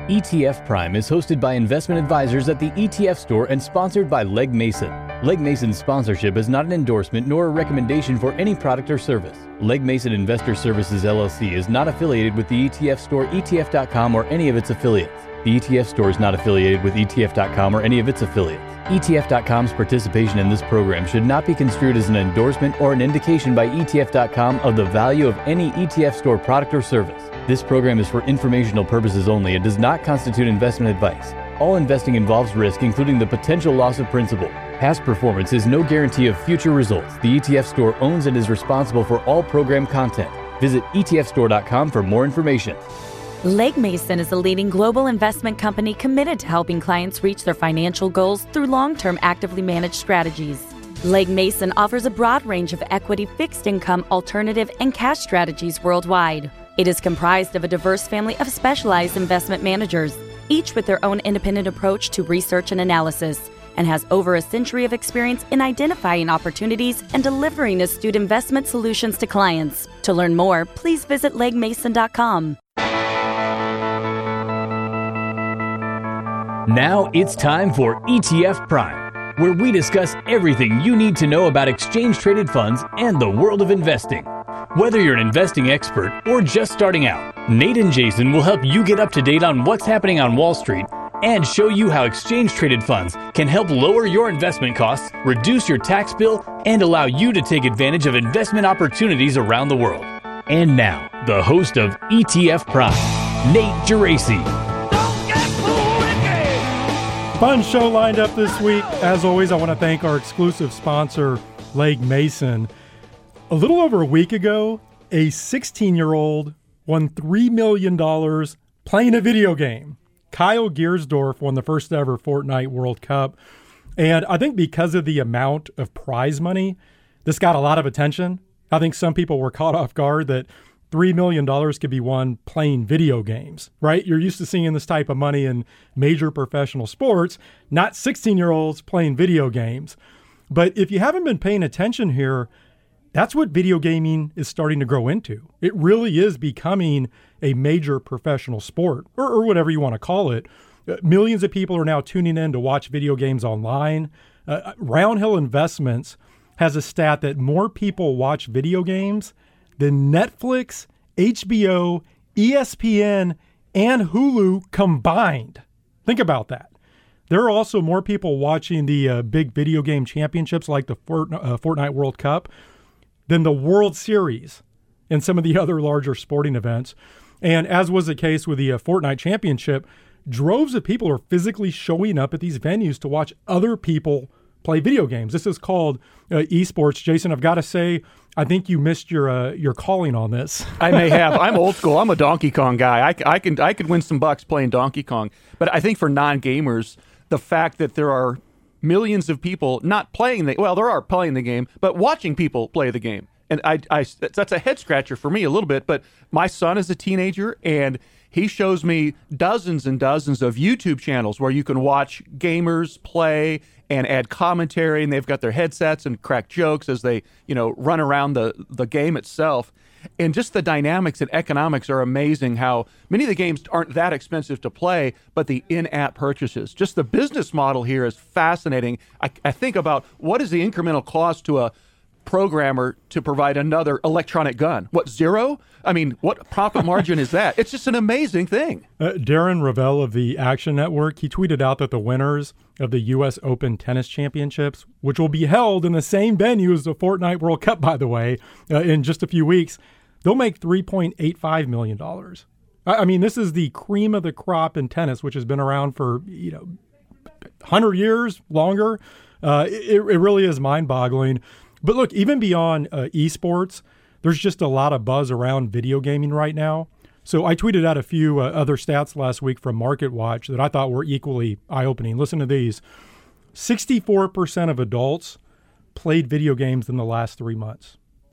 ETF Prime is hosted by investment advisors at the ETF Store and sponsored by Legg Mason. Legg Mason's sponsorship is not an endorsement nor a recommendation for any product or service. Legg Mason Investor Services LLC is not affiliated with the ETF Store, ETF.com, or any of its affiliates. The ETF Store is not affiliated with ETF.com or any of its affiliates. ETF.com's participation in this program should not be construed as an endorsement or an indication by ETF.com of the value of any ETF Store product or service. This program is for informational purposes only and does not constitute investment advice. All investing involves risk, including the potential loss of principal. Past performance is no guarantee of future results. The ETF Store owns and is responsible for all program content. Visit etfstore.com for more information. Legg Mason is a leading global investment company committed to helping clients reach their financial goals through long-term actively managed strategies. Legg Mason offers a broad range of equity, fixed income, alternative, and cash strategies worldwide. It is comprised of a diverse family of specialized investment managers, each with their own independent approach to research and analysis, and has over a century of experience in identifying opportunities and delivering astute investment solutions to clients. To learn more, please visit leggmason.com. Now it's time for ETF Prime, where we discuss everything you need to know about exchange-traded funds and the world of investing. Whether you're an investing expert or just starting out, Nate and Jason will help you get up to date on what's happening on Wall Street and show you how exchange-traded funds can help lower your investment costs, reduce your tax bill, and allow you to take advantage of investment opportunities around the world. And now, the host of ETF Prime, Nate Geraci. Fun show lined up this week. As always, I want to thank our exclusive sponsor, Legg Mason. A little over a week ago, a 16-year-old won $3 million playing a video game. Kyle Giersdorf won the first ever Fortnite World Cup. And I think because of the amount of prize money, this got a lot of attention. I think some people were caught off guard that $3 million could be won playing video games, right? You're used to seeing this type of money in major professional sports, not 16-year-olds playing video games. But if you haven't been paying attention here, that's what video gaming is starting to grow into. It really is becoming a major professional sport, or whatever you want to call it. Millions of people are now tuning in to watch video games online. Roundhill Investments has a stat that more people watch video games than Netflix, HBO, ESPN, and Hulu combined. Think about that. There are also more people watching the big video game championships like the Fortnite World Cup than the World Series and some of the other larger sporting events. And as was the case with the Fortnite Championship, droves of people are physically showing up at these venues to watch other people play video games. This is called esports. Jason, I've got to say, I think you missed your calling on this. I may have. I'm old school. I'm a Donkey Kong guy. I could win some bucks playing Donkey Kong. But I think for non-gamers, the fact that there are millions of people not playing there are playing the game, but watching people play the game. And that's a head scratcher for me a little bit. But my son is a teenager, and he shows me dozens and dozens of YouTube channels where you can watch gamers play and add commentary, and they've got their headsets and crack jokes as they, run around the game itself. And just the dynamics and economics are amazing, how many of the games aren't that expensive to play, but the in-app purchases. Just the business model here is fascinating. I think about what is the incremental cost to a programmer to provide another electronic gun? What, zero? I mean, what profit margin is that? It's just an amazing thing. Darren Ravel of the Action Network, he tweeted out that the winners of the U.S. Open Tennis Championships, which will be held in the same venue as the Fortnite World Cup, by the way, in just a few weeks, they'll make $3.85 million. I mean, this is the cream of the crop in tennis, which has been around for, 100 years, longer. It really is mind-boggling. But look, even beyond esports, there's just a lot of buzz around video gaming right now. So I tweeted out a few other stats last week from MarketWatch that I thought were equally eye-opening. Listen to these. 64% of adults played video games in the last 3 months.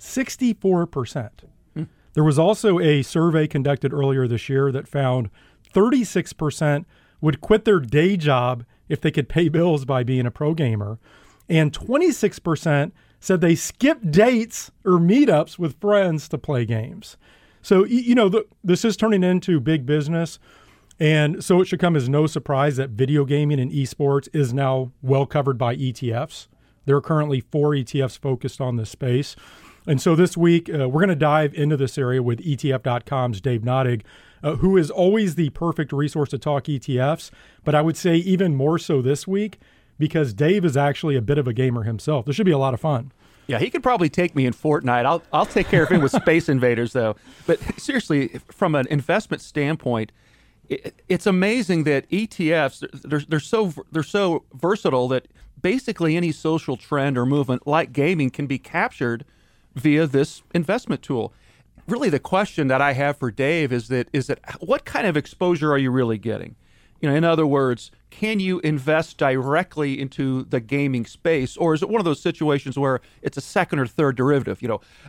64%. There was also a survey conducted earlier this year that found 36% would quit their day job if they could pay bills by being a pro gamer. And 26% said they skipped dates or meetups with friends to play games. So, this is turning into big business. And so it should come as no surprise that video gaming and esports is now well covered by ETFs. There are currently 4 ETFs focused on this space. And so this week, we're going to dive into this area with ETF.com's Dave Nadig, who is always the perfect resource to talk ETFs. But I would say even more so this week, because Dave is actually a bit of a gamer himself. This should be a lot of fun. Yeah, he could probably take me in Fortnite. I'll take care of him with Space Invaders, though. But seriously, from an investment standpoint, it's amazing that ETFs they're so versatile that basically any social trend or movement like gaming can be captured via this investment tool. Really, the question that I have for Dave is that what kind of exposure are you really getting? In other words, can you invest directly into the gaming space, or is it one of those situations where it's a second or third derivative?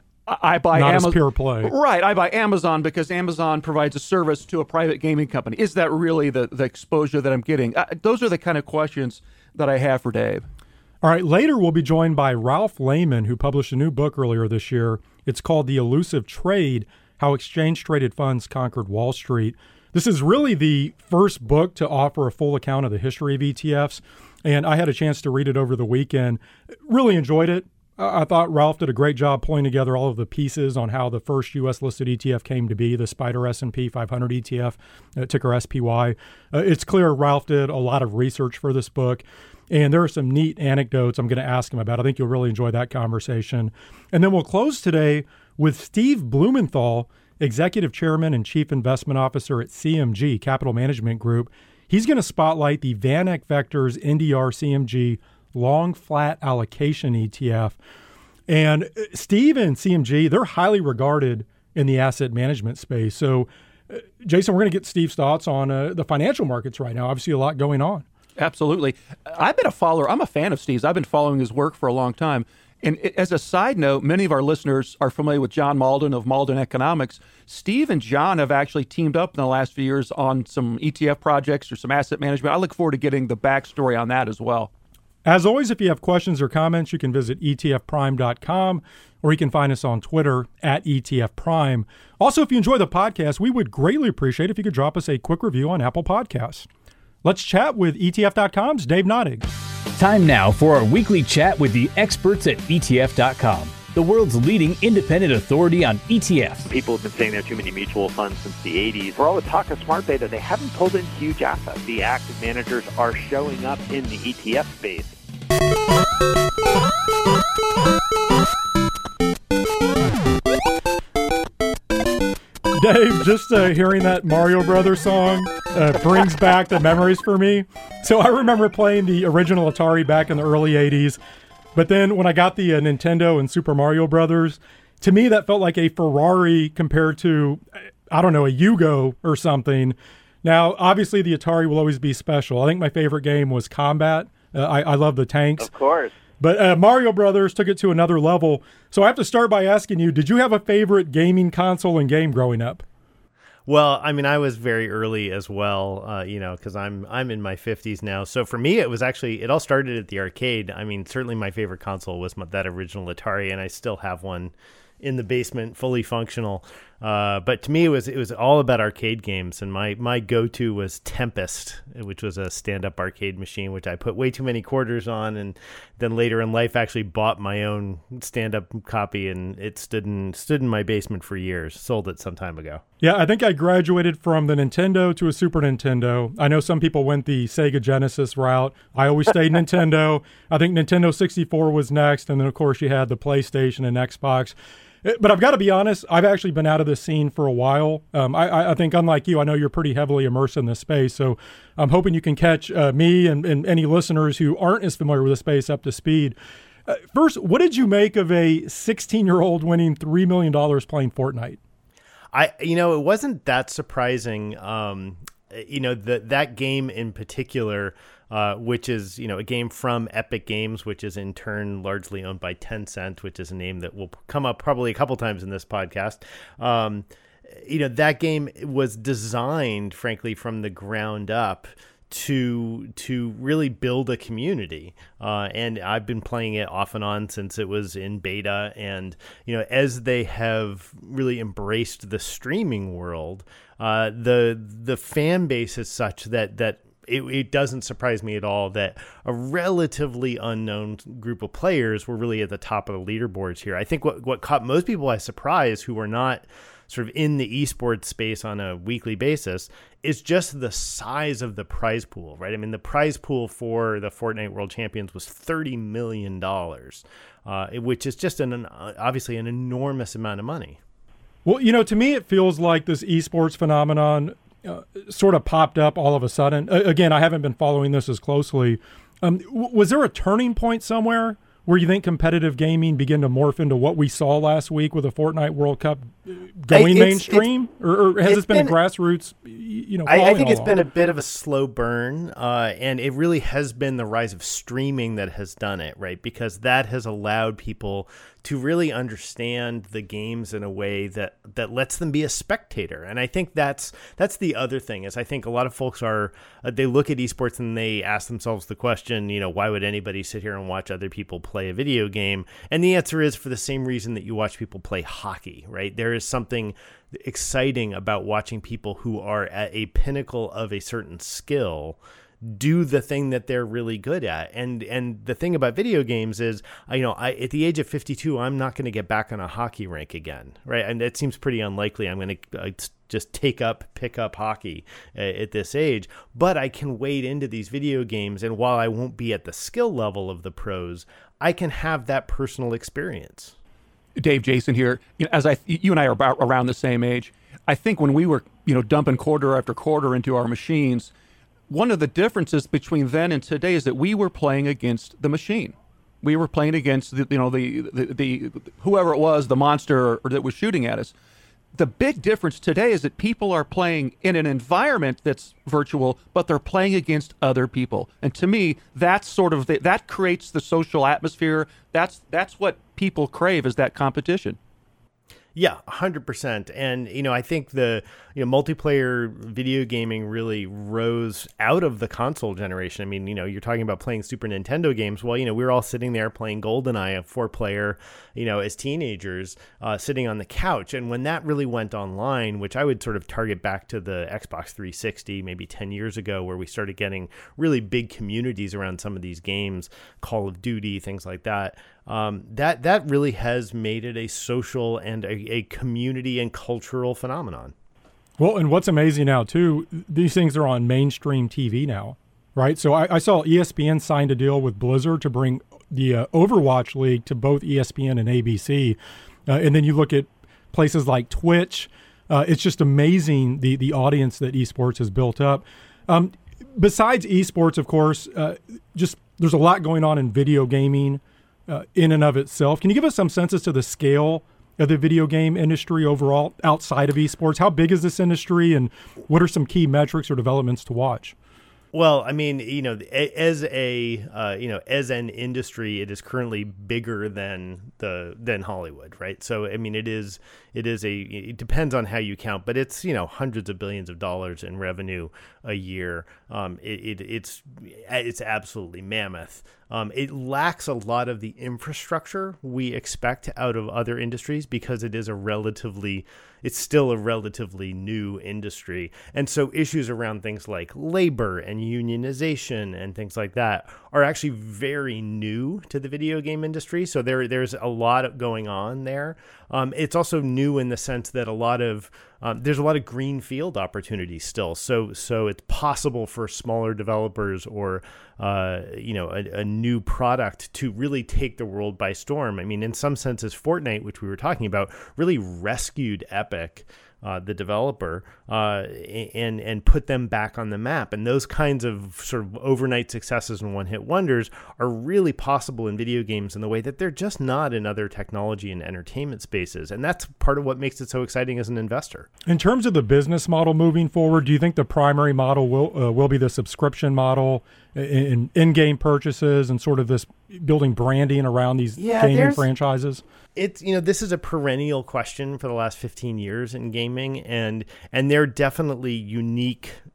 I buy not Amazon. As pure play. Right. I buy Amazon because Amazon provides a service to a private gaming company. Is that really the exposure that I'm getting? Those are the kind of questions that I have for Dave. All right. Later, we'll be joined by Ralph Lehman, who published a new book earlier this year. It's called The Elusive Trade: How Exchange-Traded Funds Conquered Wall Street. This is really the first book to offer a full account of the history of ETFs, and I had a chance to read it over the weekend. Really enjoyed it. I thought Ralph did a great job pulling together all of the pieces on how the first U.S.-listed ETF came to be, the SPDR S&P 500 ETF, ticker SPY. It's clear Ralph did a lot of research for this book, and there are some neat anecdotes I'm going to ask him about. I think you'll really enjoy that conversation. And then we'll close today with Steve Blumenthal, Executive Chairman and Chief Investment Officer at CMG, Capital Management Group. He's going to spotlight the VanEck Vectors NDR CMG Long Flat Allocation ETF. And Steve and CMG, they're highly regarded in the asset management space. So, Jason, we're going to get Steve's thoughts on the financial markets right now. Obviously, a lot going on. Absolutely. I've been a follower. I'm a fan of Steve's. I've been following his work for a long time. And as a side note, many of our listeners are familiar with John Malden of Malden Economics. Steve and John have actually teamed up in the last few years on some ETF projects or some asset management. I look forward to getting the backstory on that as well. As always, if you have questions or comments, you can visit etfprime.com, or you can find us on Twitter at etfprime. Also, if you enjoy the podcast, we would greatly appreciate if you could drop us a quick review on Apple Podcasts. Let's chat with ETF.com's Dave Nadig. Time now for our weekly chat with the experts at ETF.com, the world's leading independent authority on ETFs. People have been saying there are too many mutual funds since the 80s. For all the talk of smart beta, they haven't pulled in huge assets. The active managers are showing up in the ETF space. Dave, just hearing that Mario Brothers song brings back the memories for me. So I remember playing the original Atari back in the early 80s. But then when I got the Nintendo and Super Mario Brothers, to me that felt like a Ferrari compared to, I don't know, a Yugo or something. Now, obviously the Atari will always be special. I think my favorite game was Combat. I love the tanks. Of course. But Mario Brothers took it to another level. So I have to start by asking you, did you have a favorite gaming console and game growing up? Well, I mean, I was very early as well, because I'm in my 50s now. So for me, it all started at the arcade. I mean, certainly my favorite console was that original Atari, and I still have one in the basement, fully functional. But to me, it was all about arcade games, and my go-to was Tempest, which was a stand-up arcade machine, which I put way too many quarters on, and then later in life actually bought my own stand-up copy, and it stood in my basement for years. Sold it some time ago. Yeah, I think I graduated from the Nintendo to a Super Nintendo. I know some people went the Sega Genesis route. I always stayed Nintendo. I think Nintendo 64 was next, and then of course you had the PlayStation and Xbox. But I've got to be honest, I've actually been out of this scene for a while. I think, unlike you, I know you're pretty heavily immersed in this space. So I'm hoping you can catch me and any listeners who aren't as familiar with the space up to speed. First, what did you make of a 16-year-old winning $3 million playing Fortnite? It wasn't that surprising. That game in particular, which is, a game from Epic Games, which is in turn largely owned by Tencent, which is a name that will come up probably a couple times in this podcast. That game was designed, frankly, from the ground up to really build a community. And I've been playing it off and on since it was in beta. And, as they have really embraced the streaming world, the fan base is such that it doesn't surprise me at all that a relatively unknown group of players were really at the top of the leaderboards here. I think what caught most people by surprise who were not sort of in the esports space on a weekly basis is just the size of the prize pool, right? I mean, the prize pool for the Fortnite World Champions was $30 million, which is just obviously an enormous amount of money. Well, to me, it feels like this esports phenomenon sort of popped up all of a sudden. Again, I haven't been following this as closely. Was there a turning point somewhere where you think competitive gaming began to morph into what we saw last week with the Fortnite World Cup going mainstream? Or has this been a grassroots, I think it's been a bit of a slow burn, and it really has been the rise of streaming that has done it, right? Because that has allowed people to really understand the games in a way that lets them be a spectator. And I think that's the other thing is I think a lot of folks they look at esports and they ask themselves the question, why would anybody sit here and watch other people play a video game? And the answer is for the same reason that you watch people play hockey, right? There is something exciting about watching people who are at a pinnacle of a certain skill do the thing that they're really good at. And the thing about video games is, at the age of 52, I'm not going to get back on a hockey rink again, right? And it seems pretty unlikely I'm going to just pick up hockey at this age. But I can wade into these video games, and while I won't be at the skill level of the pros, I can have that personal experience. Dave, Jason here. As you and I are about around the same age, I think when we were, dumping quarter after quarter into our machines, one of the differences between then and today is that we were playing against the machine. We were playing against the whoever it was, the monster that was shooting at us. The big difference today is that people are playing in an environment that's virtual, but they're playing against other people. And to me, that's sort of that creates the social atmosphere. That's what people crave, is that competition. Yeah, 100%. And, I think the multiplayer video gaming really rose out of the console generation. I mean, you're talking about playing Super Nintendo games. Well, we were all sitting there playing GoldenEye, a 4-player, as teenagers, sitting on the couch. And when that really went online, which I would sort of target back to the Xbox 360 maybe 10 years ago, where we started getting really big communities around some of these games, Call of Duty, things like that. That really has made it a social and a community and cultural phenomenon. Well, and what's amazing now, too, these things are on mainstream TV now, right? So I saw ESPN signed a deal with Blizzard to bring the Overwatch League to both ESPN and ABC. And then you look at places like Twitch. It's just amazing the audience that esports has built up. Besides esports, of course, just there's a lot going on in video gaming in and of itself. Can you give us some sense as to the scale of the video game industry overall outside of esports? How big is this industry, and what are some key metrics or developments to watch? Well, I mean, as an industry, it is currently bigger than Hollywood, right? So, I mean, it depends on how you count, but it's, hundreds of billions of dollars in revenue a year. It's absolutely mammoth. It lacks a lot of the infrastructure we expect out of other industries because it's still a relatively new industry. And so issues around things like labor and unionization and things like that are actually very new to the video game industry. So there's a lot going on there. It's also new in the sense that there's a lot of greenfield opportunities still. So it's possible for smaller developers or a new product to really take the world by storm. I mean, in some senses, Fortnite, which we were talking about, really rescued Epic, the developer, and put them back on the map. And those kinds of sort of overnight successes and one-hit wonders are really possible in video games in the way that they're just not in other technology and entertainment spaces. And that's part of what makes it so exciting as an investor. In terms of the business model moving forward, do you think the primary model will be the subscription model in-game purchases and sort of this building branding around these gaming franchises? It's, this is a perennial question for the last 15 years in gaming, and there are definitely unique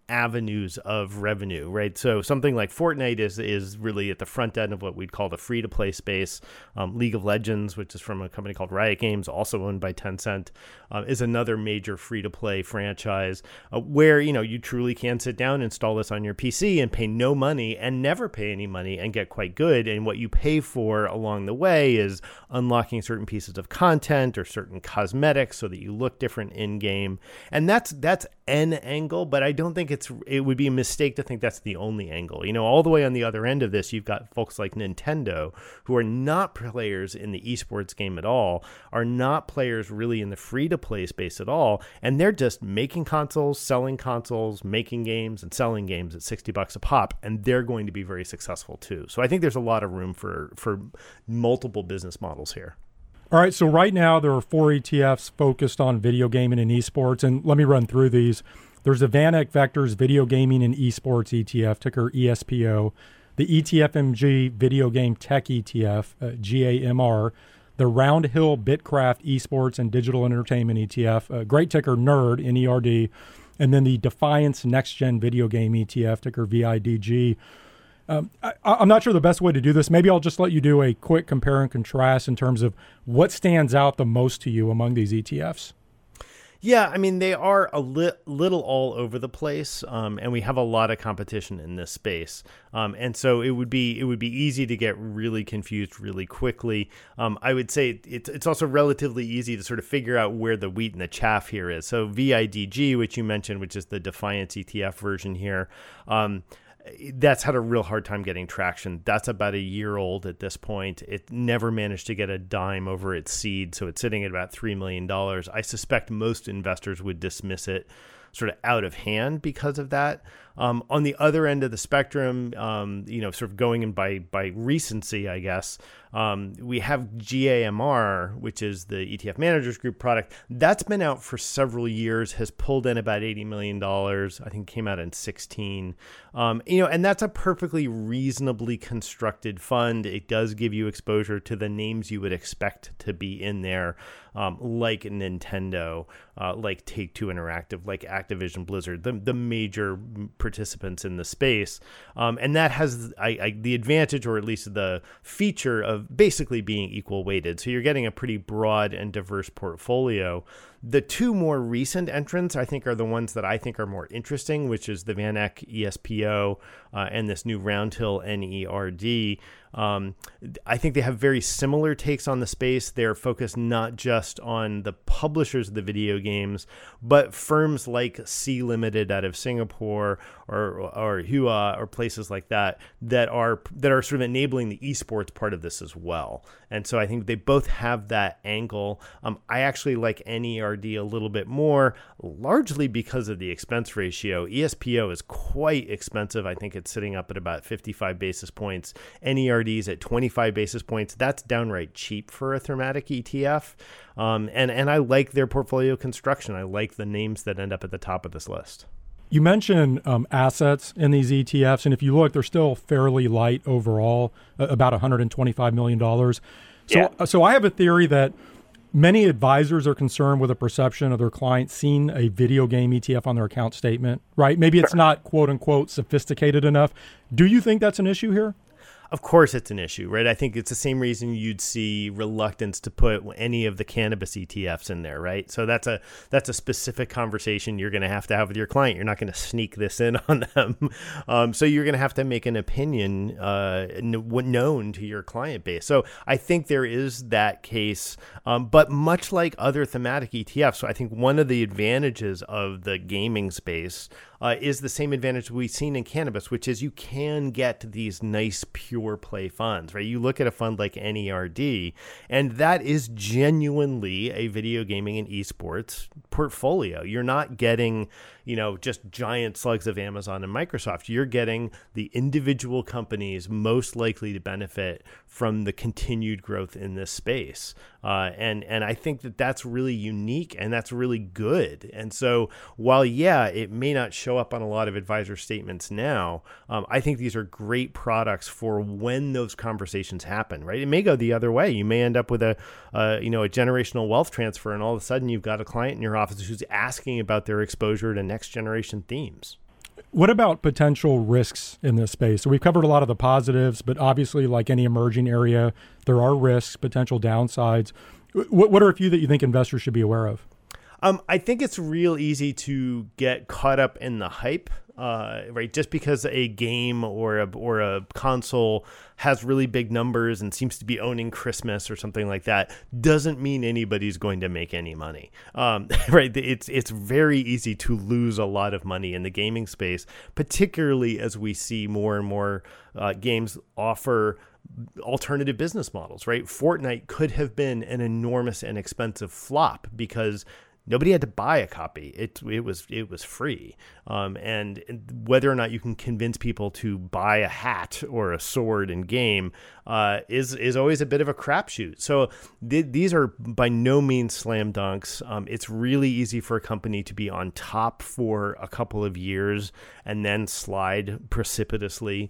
avenues of revenue, right? So something like Fortnite is really at the front end of what we'd call the free-to-play space. League of Legends, which is from a company called Riot Games, also owned by Tencent, is another major free-to-play franchise where, you truly can sit down, install this on your PC and pay no money and never pay any money and get quite good. And what you pay for along the way is unlocking certain pieces of content or certain cosmetics so that you look different in-game. And that's an angle, but I don't think it would be a mistake to think that's the only angle. All the way on the other end of this, you've got folks like Nintendo, who are not players in the esports game at all, are not players really in the free-to-play space at all, and they're just making consoles, selling consoles, making games, and selling games at $60 a pop, and they're going to be very successful too. So I think there's a lot of room for multiple business models here. All right, so right now there are 4 ETFs focused on video gaming and esports, and let me run through these. There's the VanEck Vectors Video Gaming and Esports ETF, ticker ESPO, the ETFMG Video Game Tech ETF, GAMR, the Roundhill Bitcraft Esports and Digital Entertainment ETF, great ticker NERD, NERD, and then the Defiance Next Gen Video Game ETF, ticker VIDG. I'm not sure the best way to do this. Maybe I'll just let you do a quick compare and contrast in terms of what stands out the most to you among these ETFs. Yeah, I mean, they are a little all over the place, and we have a lot of competition in this space. And so it would be easy to get really confused really quickly. I would say it's also relatively easy to sort of figure out where the wheat and the chaff here is. So VIDG, which you mentioned, which is the Defiance ETF version here, that's had a real hard time getting traction. That's about a year old at this point. It never managed to get a dime over its seed, so it's sitting at about $3 million. I suspect most investors would dismiss it sort of out of hand because of that. On the other end of the spectrum, sort of going in by recency, I guess, we have GAMR, which is the ETF Managers Group product. That's been out for several years, has pulled in about $80 million. I think came out in 2016. And that's a perfectly reasonably constructed fund. It does give you exposure to the names you would expect to be in there, like Nintendo, like Take-Two Interactive, like Activision Blizzard, the major participants in the space. And that has the advantage, or at least the feature, of basically being equal weighted. So you're getting a pretty broad and diverse portfolio. The two more recent entrants, I think, are the ones that I think are more interesting, which is the VanEck ESPO and this new Roundhill NERD. I think they have very similar takes on the space. They're focused not just on the publishers of the video games, but firms like Sea Limited out of Singapore or Hua or places like that are sort of enabling the esports part of this as well. And so I think they both have that angle. I actually like NERD a little bit more, largely because of the expense ratio. ESPO is quite expensive. I think it's sitting up at about 55 basis points. NERD's at 25 basis points. That's downright cheap for a thematic ETF. And I like their portfolio construction. I like the names that end up at the top of this list. You mentioned assets in these ETFs, and if you look, they're still fairly light overall, about $125 million. So I have a theory that many advisors are concerned with a perception of their clients seeing a video game ETF on their account statement, right? Maybe it's not, quote unquote, sophisticated enough. Do you think that's an issue here? Of course it's an issue, right? I think it's the same reason you'd see reluctance to put any of the cannabis ETFs in there, right? So that's a specific conversation you're going to have with your client. You're not going to sneak this in on them. So you're going to have to make an opinion known to your client base. So I think there is that case. But much like other thematic ETFs, so I think one of the advantages of the gaming space is the same advantage we've seen in cannabis, which is you can get these nice pure play funds, right? You look at a fund like NERD, and that is genuinely a video gaming and esports portfolio. You're not getting, just giant slugs of Amazon and Microsoft. You're getting the individual companies most likely to benefit from the continued growth in this space. And I think that's really unique and that's really good. And so while, it may not show up on a lot of advisor statements now, I think these are great products for when those conversations happen, right? It may go the other way. You may end up with a generational wealth transfer, and all of a sudden you've got a client in your office who's asking about their exposure to next generation themes. What about potential risks in this space? So we've covered a lot of the positives, but obviously, like any emerging area, there are risks, potential downsides. What are a few that you think investors should be aware of? I think it's real easy to get caught up in the hype, right? Just because a game or a console has really big numbers and seems to be owning Christmas or something like that doesn't mean anybody's going to make any money, right? It's very easy to lose a lot of money in the gaming space, particularly as we see more and more games offer alternative business models, right? Fortnite could have been an enormous and expensive flop because nobody had to buy a copy. It was free. And whether or not you can convince people to buy a hat or a sword in game is always a bit of a crapshoot. So these are by no means slam dunks. It's really easy for a company to be on top for a couple of years and then slide precipitously.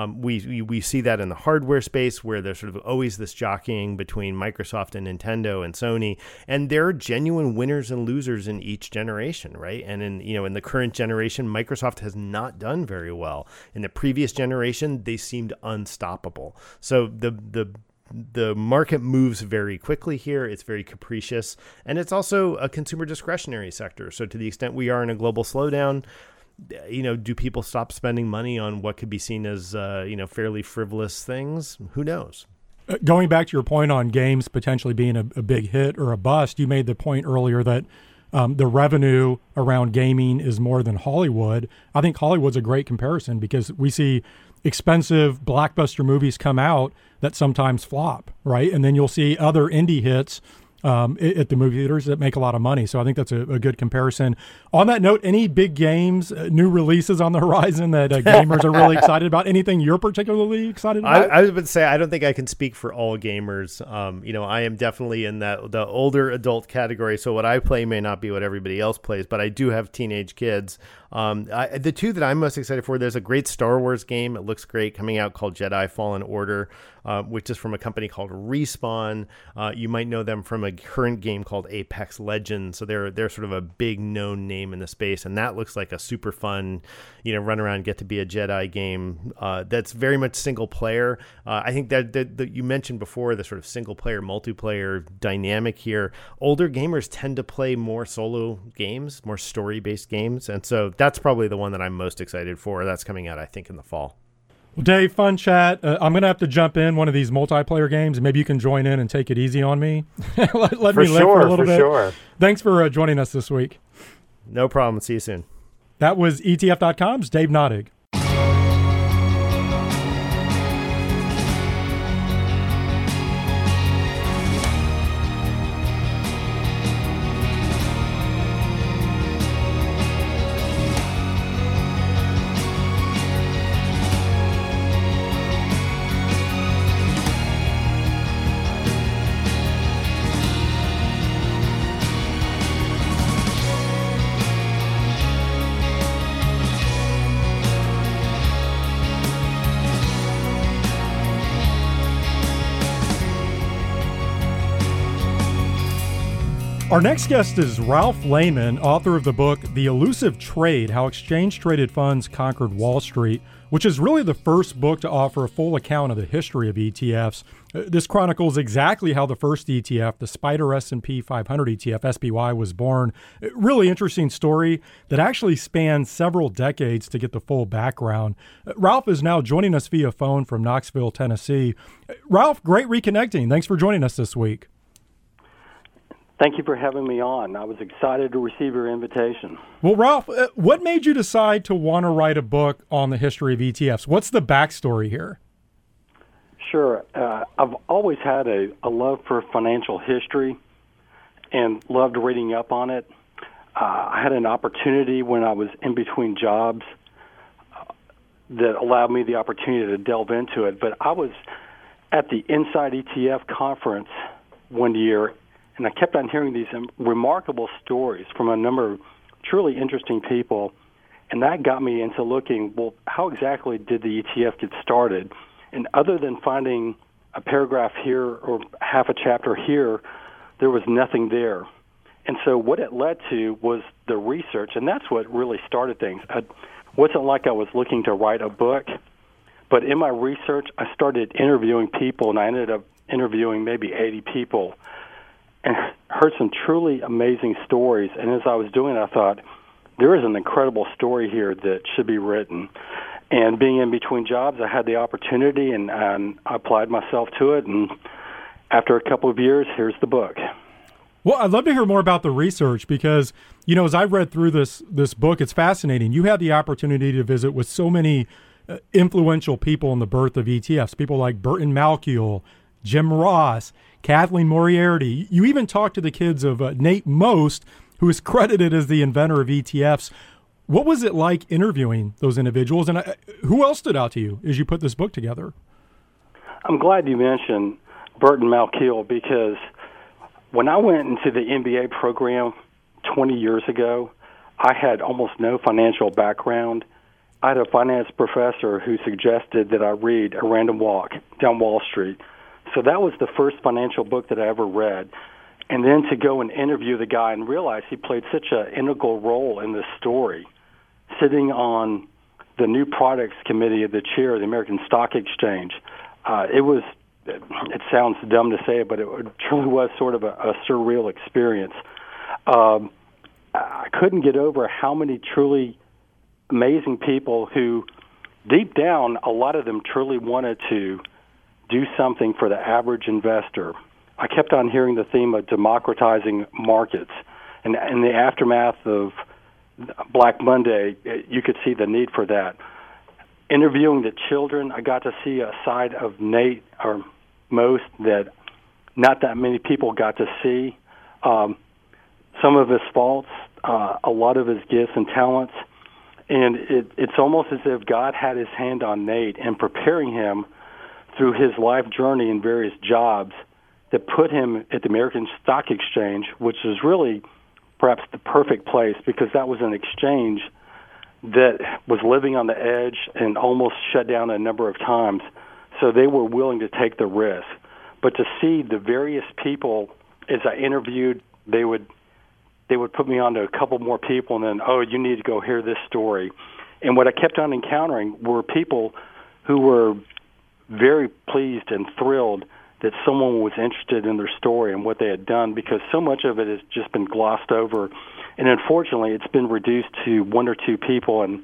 We see that in the hardware space where there's sort of always this jockeying between Microsoft and Nintendo and Sony, and there are genuine winners and losers in each generation, right? And in the current generation, Microsoft has not done very well. In the previous generation, they seemed unstoppable. So the market moves very quickly here. It's very capricious, and it's also a consumer discretionary sector. So to the extent we are in a global slowdown, do people stop spending money on what could be seen as fairly frivolous things? Who knows? Going back to your point on games potentially being a big hit or a bust, you made the point earlier that the revenue around gaming is more than Hollywood. I think Hollywood's a great comparison because we see expensive blockbuster movies come out that sometimes flop, right? And then you'll see other indie hits at the movie theaters that make a lot of money. So I think that's a good comparison. On that note, any big games, new releases on the horizon that gamers are really excited about? Anything you're particularly excited about? I was about to say, I don't think I can speak for all gamers. I am definitely in the older adult category. So what I play may not be what everybody else plays, but I do have teenage kids. The two that I'm most excited for, there's a great Star Wars game. It looks great coming out called Jedi Fallen Order, which is from a company called Respawn. You might know them from a current game called Apex Legends. So they're sort of a big known name in the space. And that looks like a super fun, run around, get to be a Jedi game that's very much single player. I think that you mentioned before the sort of single player, multiplayer dynamic here. Older gamers tend to play more solo games, more story-based games. And so that's probably the one that I'm most excited for. That's coming out, I think, in the fall. Well, Dave, fun chat. I'm going to have to jump in one of these multiplayer games, and maybe you can join in and take it easy on me. let me live for a little bit. Sure. Thanks for joining us this week. No problem. See you soon. That was ETF.com's Dave Nottig. Our next guest is Ralph Lehman, author of the book The Elusive Trade: How Exchange-Traded Funds Conquered Wall Street, which is really the first book to offer a full account of the history of ETFs. This chronicles exactly how the first ETF, the Spider S&P 500 ETF, SPY, was born. A really interesting story that actually spans several decades to get the full background. Ralph is now joining us via phone from Knoxville, Tennessee. Ralph, great reconnecting. Thanks for joining us this week. Thank you for having me on. I was excited to receive your invitation. Well, Ralph, what made you decide to want to write a book on the history of ETFs? What's the backstory here? Sure. I've always had a love for financial history and loved reading up on it. I had an opportunity when I was in between jobs that allowed me the opportunity to delve into it. But I was at the Inside ETF conference one year, and I kept on hearing these remarkable stories from a number of truly interesting people, and that got me into looking, well, how exactly did the ETF get started? And other than finding a paragraph here or half a chapter here, there was nothing there. And so what it led to was the research, and that's what really started things. wasn't like I was looking to write a book, but in my research, I started interviewing people, and I ended up interviewing maybe 80 people and heard some truly amazing stories. And as I was doing it, I thought, there is an incredible story here that should be written. And being in between jobs, I had the opportunity, and I applied myself to it. And after a couple of years, here's the book. Well, I'd love to hear more about the research because, as I read through this book, it's fascinating. You had the opportunity to visit with so many influential people in the birth of ETFs, people like Burton Malkiel, Jim Ross, Kathleen Moriarty. You even talked to the kids of Nate Most, who is credited as the inventor of ETFs. What was it like interviewing those individuals, and who else stood out to you as you put this book together? I'm glad you mentioned Burton Malkiel because when I went into the MBA program 20 years ago, I had almost no financial background. I had a finance professor who suggested that I read A Random Walk Down Wall Street. So that was the first financial book that I ever read. And then to go and interview the guy and realize he played such an integral role in this story, sitting on the new products committee of the chair of the American Stock Exchange. It sounds dumb to say it, but it truly was sort of a surreal experience. I couldn't get over how many truly amazing people who, deep down, a lot of them truly wanted to do something for the average investor. I kept on hearing the theme of democratizing markets. And in the aftermath of Black Monday, you could see the need for that. Interviewing the children, I got to see a side of Nate or Most that not that many people got to see. Some of his faults, a lot of his gifts and talents. And it's almost as if God had his hand on Nate and preparing him through his life journey in various jobs that put him at the American Stock Exchange, which is really perhaps the perfect place because that was an exchange that was living on the edge and almost shut down a number of times. So they were willing to take the risk. But to see the various people, as I interviewed, they would put me on to a couple more people and then, you need to go hear this story. And what I kept on encountering were people who were very pleased and thrilled that someone was interested in their story and what they had done because so much of it has just been glossed over. And unfortunately, it's been reduced to one or two people. And,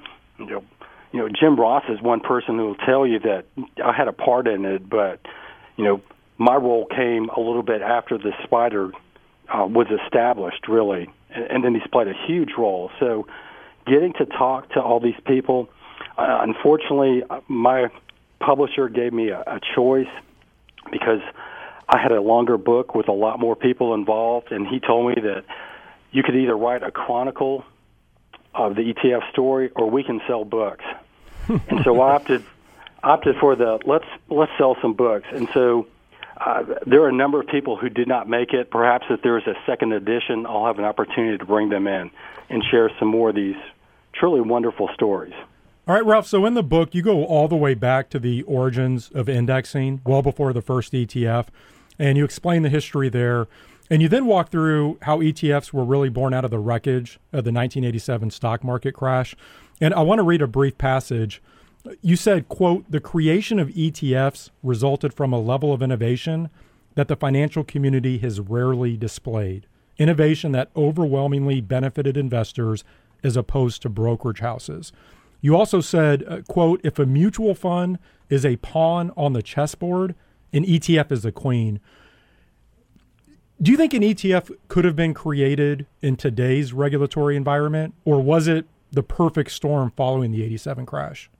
Jim Ross is one person who will tell you that I had a part in it, but, my role came a little bit after the Spider was established, really. And then he's played a huge role. So getting to talk to all these people, unfortunately, my publisher gave me a choice because I had a longer book with a lot more people involved, and he told me that you could either write a chronicle of the ETF story or we can sell books. And so I opted for the let's sell some books. And so there are a number of people who did not make it. Perhaps if there is a second edition, I'll have an opportunity to bring them in and share some more of these truly wonderful stories. All right, Ralph, so in the book, you go all the way back to the origins of indexing, well before the first ETF, and you explain the history there. And you then walk through how ETFs were really born out of the wreckage of the 1987 stock market crash. And I want to read a brief passage. You said, quote, "The creation of ETFs resulted from a level of innovation that the financial community has rarely displayed. Innovation that overwhelmingly benefited investors as opposed to brokerage houses." You also said, quote, "If a mutual fund is a pawn on the chessboard, an ETF is the queen." Do you think an ETF could have been created in today's regulatory environment, or was it the perfect storm following the 87 crash?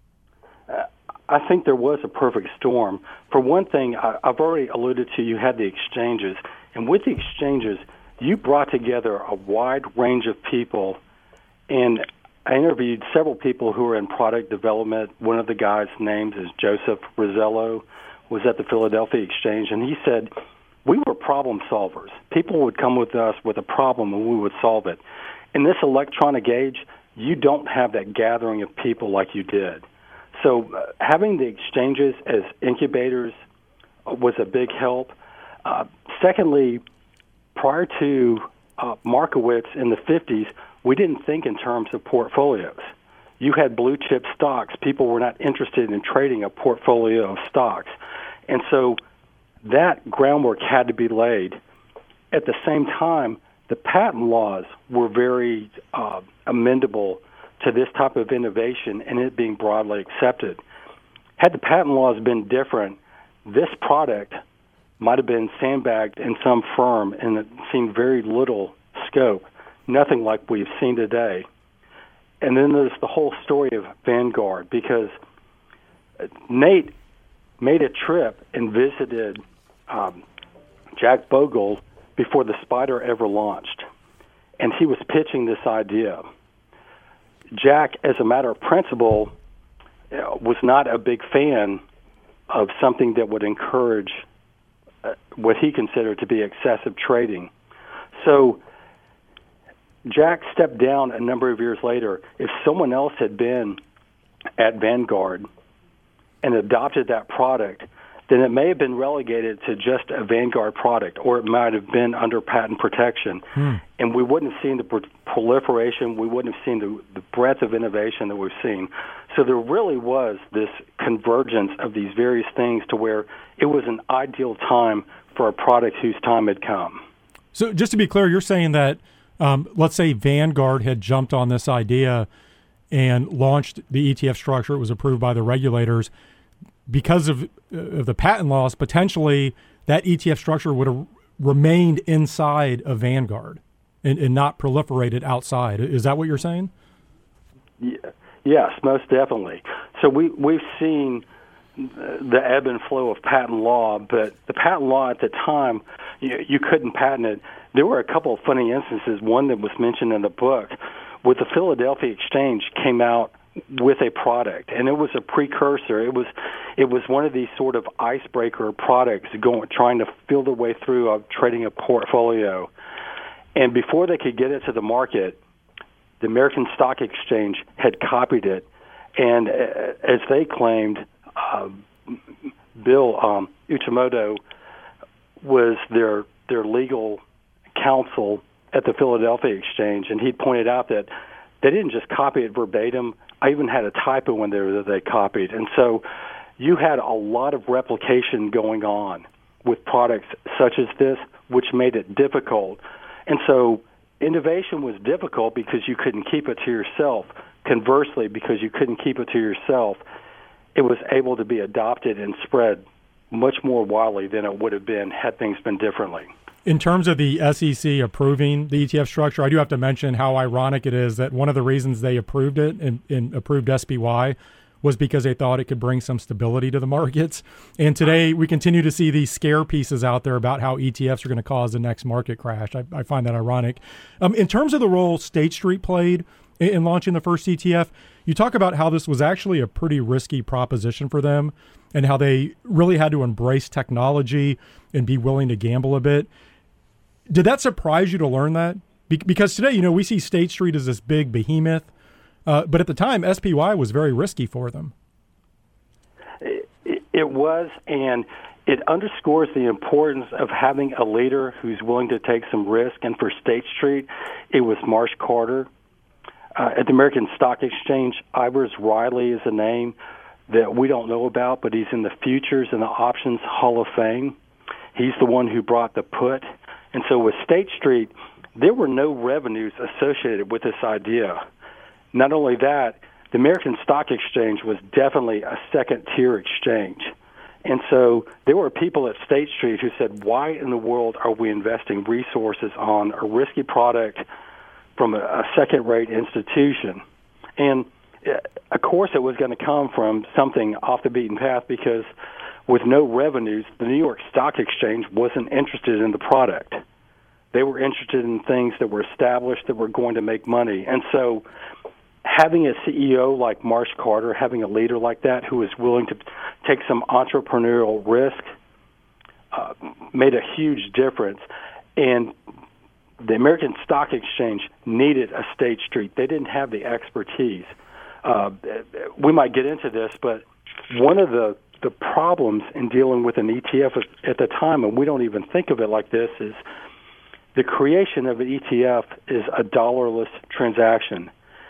I think there was a perfect storm. For one thing, I've already alluded to, you had the exchanges. And with the exchanges, you brought together a wide range of people. And I interviewed several people who were in product development. One of the guys' names is Joseph Rosello, was at the Philadelphia Exchange. And he said, we were problem solvers. People would come with us with a problem and we would solve it. In this electronic age, you don't have that gathering of people like you did. So having the exchanges as incubators was a big help. Secondly, prior to Markowitz in the 50s, we didn't think in terms of portfolios. you had blue chip stocks. People were not interested in trading a portfolio of stocks. And so that groundwork had to be laid. At the same time, the patent laws were very amendable to this type of innovation and it being broadly accepted. Had the patent laws been different, this product might have been sandbagged in some firm and it seemed very little scope, nothing like we've seen today. And then there's the whole story of Vanguard, because Nate made a trip and visited Jack Bogle before the Spider ever launched, and he was pitching this idea. Jack, as a matter of principle, was not a big fan of something that would encourage what he considered to be excessive trading. So Jack stepped down a number of years later. If someone else had been at Vanguard and adopted that product, then it may have been relegated to just a Vanguard product, or it might have been under patent protection. And we wouldn't have seen the proliferation, we wouldn't have seen the breadth of innovation that we've seen. So there really was this convergence of these various things to where it was an ideal time for a product whose time had come. So just to be clear, you're saying that, let's say Vanguard had jumped on this idea and launched the ETF structure, it was approved by the regulators. Because of the patent laws, potentially that ETF structure would have remained inside of Vanguard and not proliferated outside. Is that what you're saying? Yes, most definitely. So we've seen the ebb and flow of patent law, but the patent law at the time, you couldn't patent it. There were a couple of funny instances. One that was mentioned in the book, with the Philadelphia Exchange came out with a product, and it was a precursor. It was one of these sort of icebreaker products trying to feel their way through trading a portfolio. And before they could get it to the market, the American Stock Exchange had copied it, and as they claimed, Bill Uchimoto was their legal counsel at the Philadelphia Exchange, and he pointed out that they didn't just copy it verbatim. I even had a typo in there that they copied. And so you had a lot of replication going on with products such as this, which made it difficult. And so innovation was difficult because you couldn't keep it to yourself. Conversely, because you couldn't keep it to yourself, it was able to be adopted and spread much more widely than it would have been had things been differently. In terms of the SEC approving the ETF structure, I do have to mention how ironic it is that one of the reasons they approved it and approved SPY was because they thought it could bring some stability to the markets. And today we continue to see these scare pieces out there about how ETFs are going to cause the next market crash. I find that ironic. In terms of the role State Street played in launching the first ETF, you talk about how this was actually a pretty risky proposition for them and how they really had to embrace technology and be willing to gamble a bit. Did that surprise you to learn that? Because today, we see State Street as this big behemoth, but at the time, SPY was very risky for them. It was, and it underscores the importance of having a leader who's willing to take some risk. And for State Street, it was Marsh Carter. At the American Stock Exchange, Ivers Riley is a name that we don't know about, but he's in the Futures and the Options Hall of Fame. He's the one who brought the put. And so with State Street, there were no revenues associated with this idea. Not only that, the American Stock Exchange was definitely a second-tier exchange. And so there were people at State Street who said, why in the world are we investing resources on a risky product from a second-rate institution? And, of course, it was going to come from something off the beaten path because with no revenues, the New York Stock Exchange wasn't interested in the product. They were interested in things that were established that were going to make money. And so having a CEO like Marsh Carter, having a leader like that who was willing to take some entrepreneurial risk made a huge difference. And the American Stock Exchange needed a State Street. They didn't have the expertise. We might get into this, but one of the problems in dealing with an ETF at the time, and we don't even think of it like this, is the creation of an ETF is a dollarless transaction.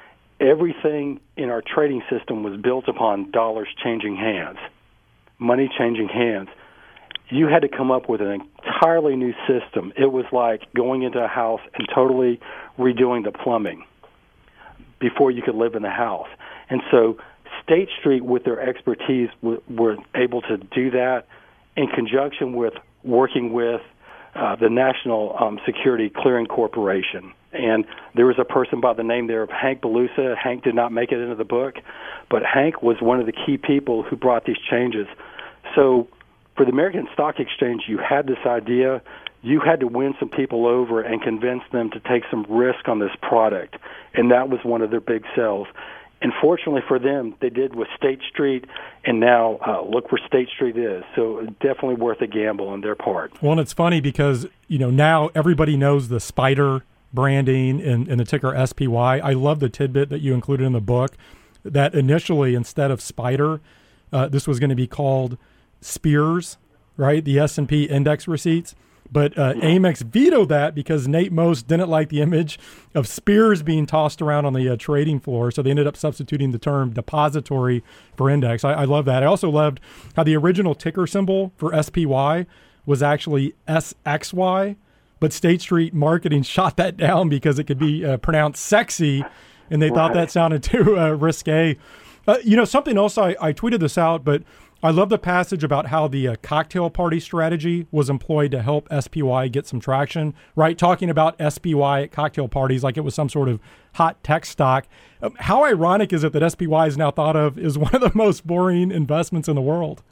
everything in our trading system was built upon dollars changing hands, money changing hands. You had to come up with an entirely new system. It was like going into a house and totally redoing the plumbing before you could live in the house. And so State Street, with their expertise, were able to do that in conjunction with working with the National Security Clearing Corporation. And there was a person by the name there of Hank Belusa. Hank did not make it into the book, but Hank was one of the key people who brought these changes. So for the American Stock Exchange, you had this idea. You had to win some people over and convince them to take some risk on this product, and that was one of their big sells. And fortunately for them, they did with State Street, and now look where State Street is. So definitely worth a gamble on their part. Well, and it's funny because, now everybody knows the SPDR branding and the ticker SPY. I love the tidbit that you included in the book that initially, instead of SPDR, this was going to be called Spears, right? The S&P index receipts. But Amex vetoed that because Nate Most didn't like the image of spears being tossed around on the trading floor. So they ended up substituting the term depository for index. I love that. I also loved how the original ticker symbol for SPY was actually SXY, but State Street Marketing shot that down because it could be pronounced sexy, and they thought that sounded too risque. Something else, I tweeted this out, but I love the passage about how the cocktail party strategy was employed to help SPY get some traction, right? Talking about SPY at cocktail parties like it was some sort of hot tech stock. How ironic is it that SPY is now thought of as one of the most boring investments in the world?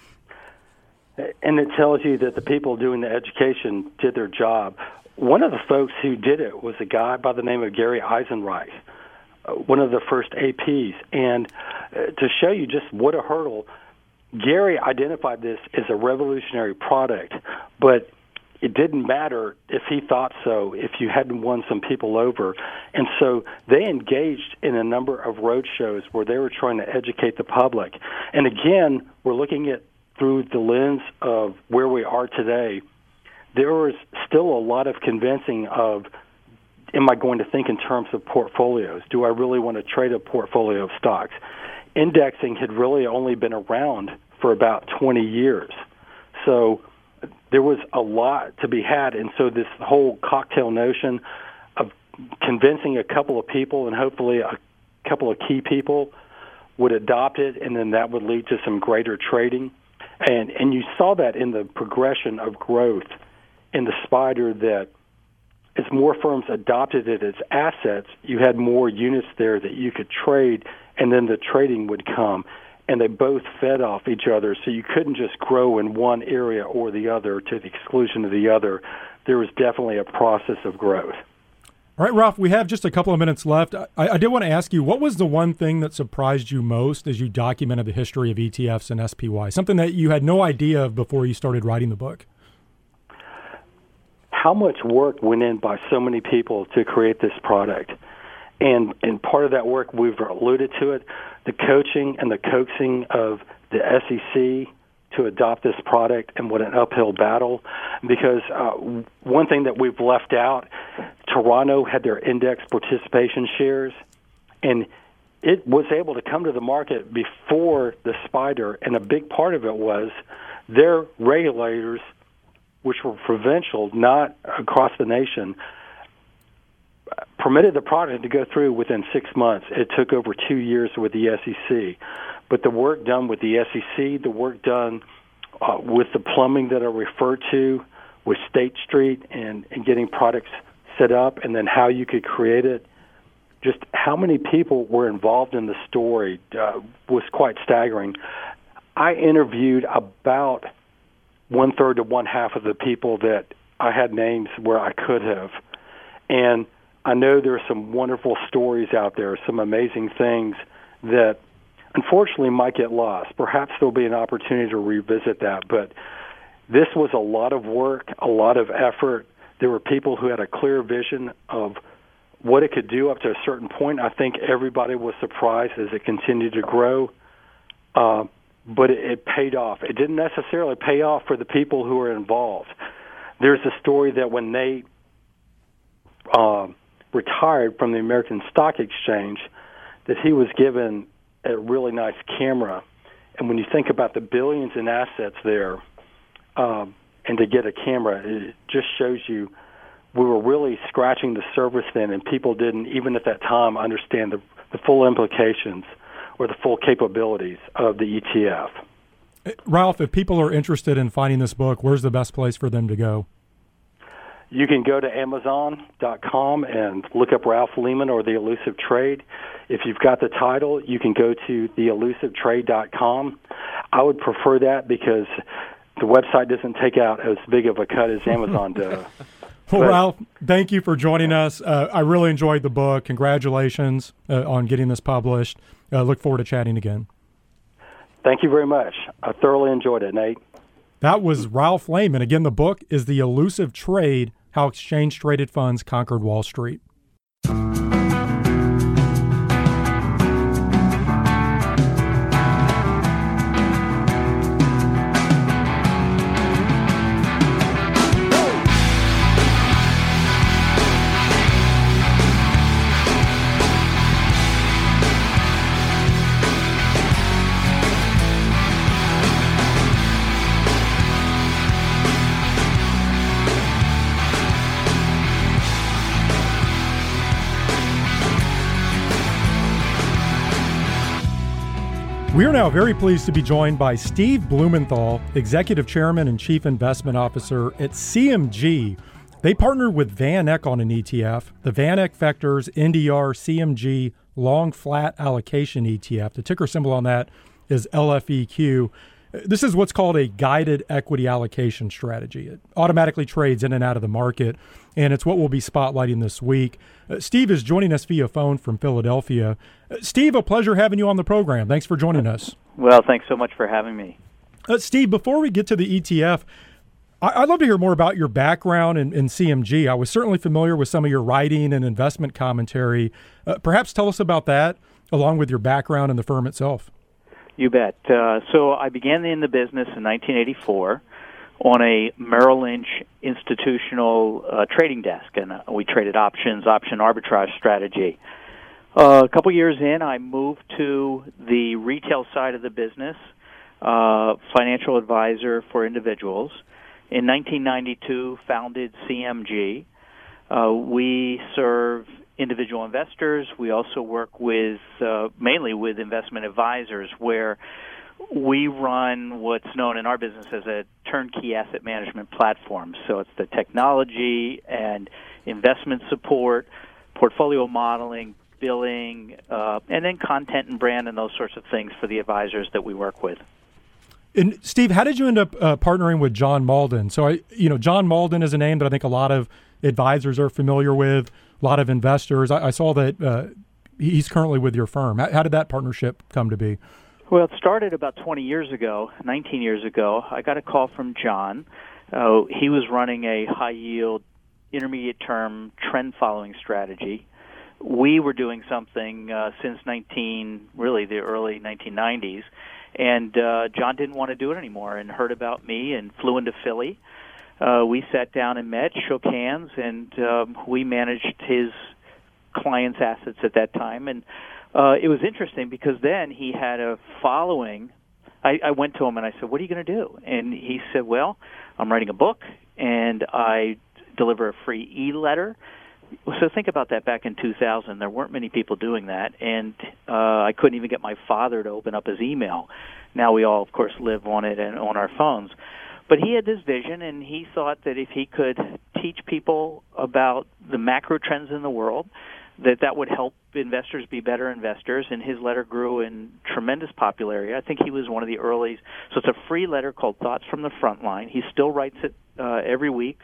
And it tells you that the people doing the education did their job. One of the folks who did it was a guy by the name of Gary Eisenreich, one of the first APs. And to show you just what a hurdle, Gary identified this as a revolutionary product, but it didn't matter if he thought so, if you hadn't won some people over. And so they engaged in a number of road shows where they were trying to educate the public. And again, we're looking at through the lens of where we are today. There was still a lot of convincing of, am I going to think in terms of portfolios? Do I really want to trade a portfolio of stocks? Indexing had really only been around for about 20 years. So there was a lot to be had. And so this whole cocktail notion of convincing a couple of people and hopefully a couple of key people would adopt it, and then that would lead to some greater trading. And you saw that in the progression of growth in the SPDR, that as more firms adopted it as assets, you had more units there that you could trade, and then the trading would come. And they both fed off each other, so you couldn't just grow in one area or the other to the exclusion of the other. There was definitely a process of growth. All right, Ralph, we have just a couple of minutes left. I did want to ask you, what was the one thing that surprised you most as you documented the history of ETFs and SPY, something that you had no idea of before you started writing the book? How much work went in by so many people to create this product. And part of that work, we've alluded to it, the coaching and the coaxing of the SEC to adopt this product, and what an uphill battle. Because one thing that we've left out, Toronto had their index participation shares, and it was able to come to the market before the SPDR, and a big part of it was their regulators, which were provincial, not across the nation, permitted the product to go through within 6 months. It took over 2 years with the SEC. But the work done with the SEC, the work done with the plumbing that I referred to, with State Street and getting products set up, and then how you could create it, just how many people were involved in the story was quite staggering. I interviewed about 1/3 to 1/2 of the people that I had names where I could have. And I know there are some wonderful stories out there, some amazing things that unfortunately might get lost. Perhaps there'll be an opportunity to revisit that. But this was a lot of work, a lot of effort. There were people who had a clear vision of what it could do up to a certain point. I think everybody was surprised as it continued to grow. But it paid off. It didn't necessarily pay off for the people who were involved. There's a story that when Nate retired from the American Stock Exchange, that he was given a really nice camera. And when you think about the billions in assets there, and to get a camera, it just shows you we were really scratching the surface then, and people didn't, even at that time, understand the full implications or the full capabilities of the ETF. Ralph, if people are interested in finding this book, where's the best place for them to go? You can go to Amazon.com and look up Ralph Lehman or The Elusive Trade. If you've got the title, you can go to TheElusiveTrade.com. I would prefer that because the website doesn't take out as big of a cut as Amazon does. Well, Ralph, thank you for joining us. I really enjoyed the book. Congratulations on getting this published. Look forward to chatting again. Thank you very much. I thoroughly enjoyed it, Nate. That was Ralph Lehman. Again, the book is The Elusive Trade, How Exchange-Traded Funds Conquered Wall Street. We are now very pleased to be joined by Steve Blumenthal, Executive Chairman and Chief Investment Officer at CMG. They partnered with VanEck on an ETF, the VanEck Vectors NDR CMG Long Flat Allocation ETF. The ticker symbol on that is LFEQ. This is what's called a guided equity allocation strategy. It automatically trades in and out of the market, and it's what we'll be spotlighting this week. Steve is joining us via phone from Philadelphia. Steve, a pleasure having you on the program. Thanks for joining us. Well, thanks so much for having me. Steve, before we get to the ETF, I'd love to hear more about your background in CMG. I was certainly familiar with some of your writing and investment commentary. Perhaps tell us about that, along with your background in the firm itself. You bet. So I began in the business in 1984 on a Merrill Lynch institutional trading desk, and we traded option arbitrage strategy. A couple years in, I moved to the retail side of the business, financial advisor for individuals. In 1992, founded CMG. We serve individual investors. We also work with mainly with investment advisors, where we run what's known in our business as a turnkey asset management platform. So it's the technology and investment support, portfolio modeling, billing, and then content and brand and those sorts of things for the advisors that we work with. And Steve, how did you end up partnering with John Malden? So, John Malden is a name that I think a lot of advisors are familiar with, a lot of investors. I saw that he's currently with your firm. How did that partnership come to be? Well, it started about 19 years ago. I got a call from John. He was running a high-yield, intermediate-term trend-following strategy. We were doing something since the early 1990s. And John didn't want to do it anymore and heard about me and flew into Philly. We sat down and met, shook hands, and we managed his clients' assets at that time. And it was interesting because then he had a following. I went to him and I said, "What are you going to do?" And he said, "Well, I'm writing a book and I deliver a free e-letter." So think about that. Back in 2000, there weren't many people doing that, and I couldn't even get my father to open up his email. Now we all, of course, live on it and on our phones. But he had this vision, and he thought that if he could teach people about the macro trends in the world, that would help investors be better investors, and his letter grew in tremendous popularity. I think he was one of the early. So it's a free letter called Thoughts from the Frontline. He still writes it every week.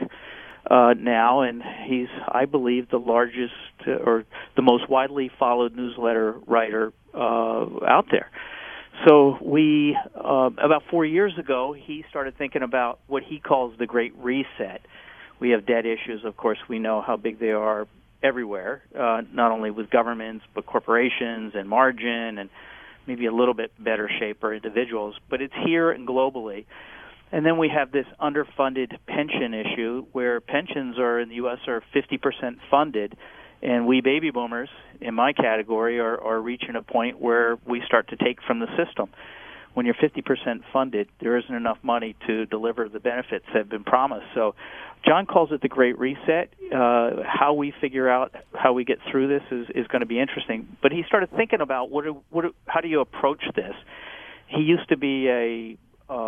Now, and he's, I believe, the largest or the most widely followed newsletter writer out there. So we, about 4 years ago, he started thinking about what he calls the Great Reset. We have debt issues, of course. We know how big they are everywhere, not only with governments, but corporations and margin and maybe a little bit better shape for individuals. But it's here and globally. And then we have this underfunded pension issue where pensions are in the U.S. are 50% funded, And we baby boomers, in my category, are reaching a point where we start to take from the system. When you're 50% funded, there isn't enough money to deliver the benefits that have been promised. So John calls it the Great Reset. How we figure out how we get through this is going to be interesting. But he started thinking about how do you approach this? He used to be a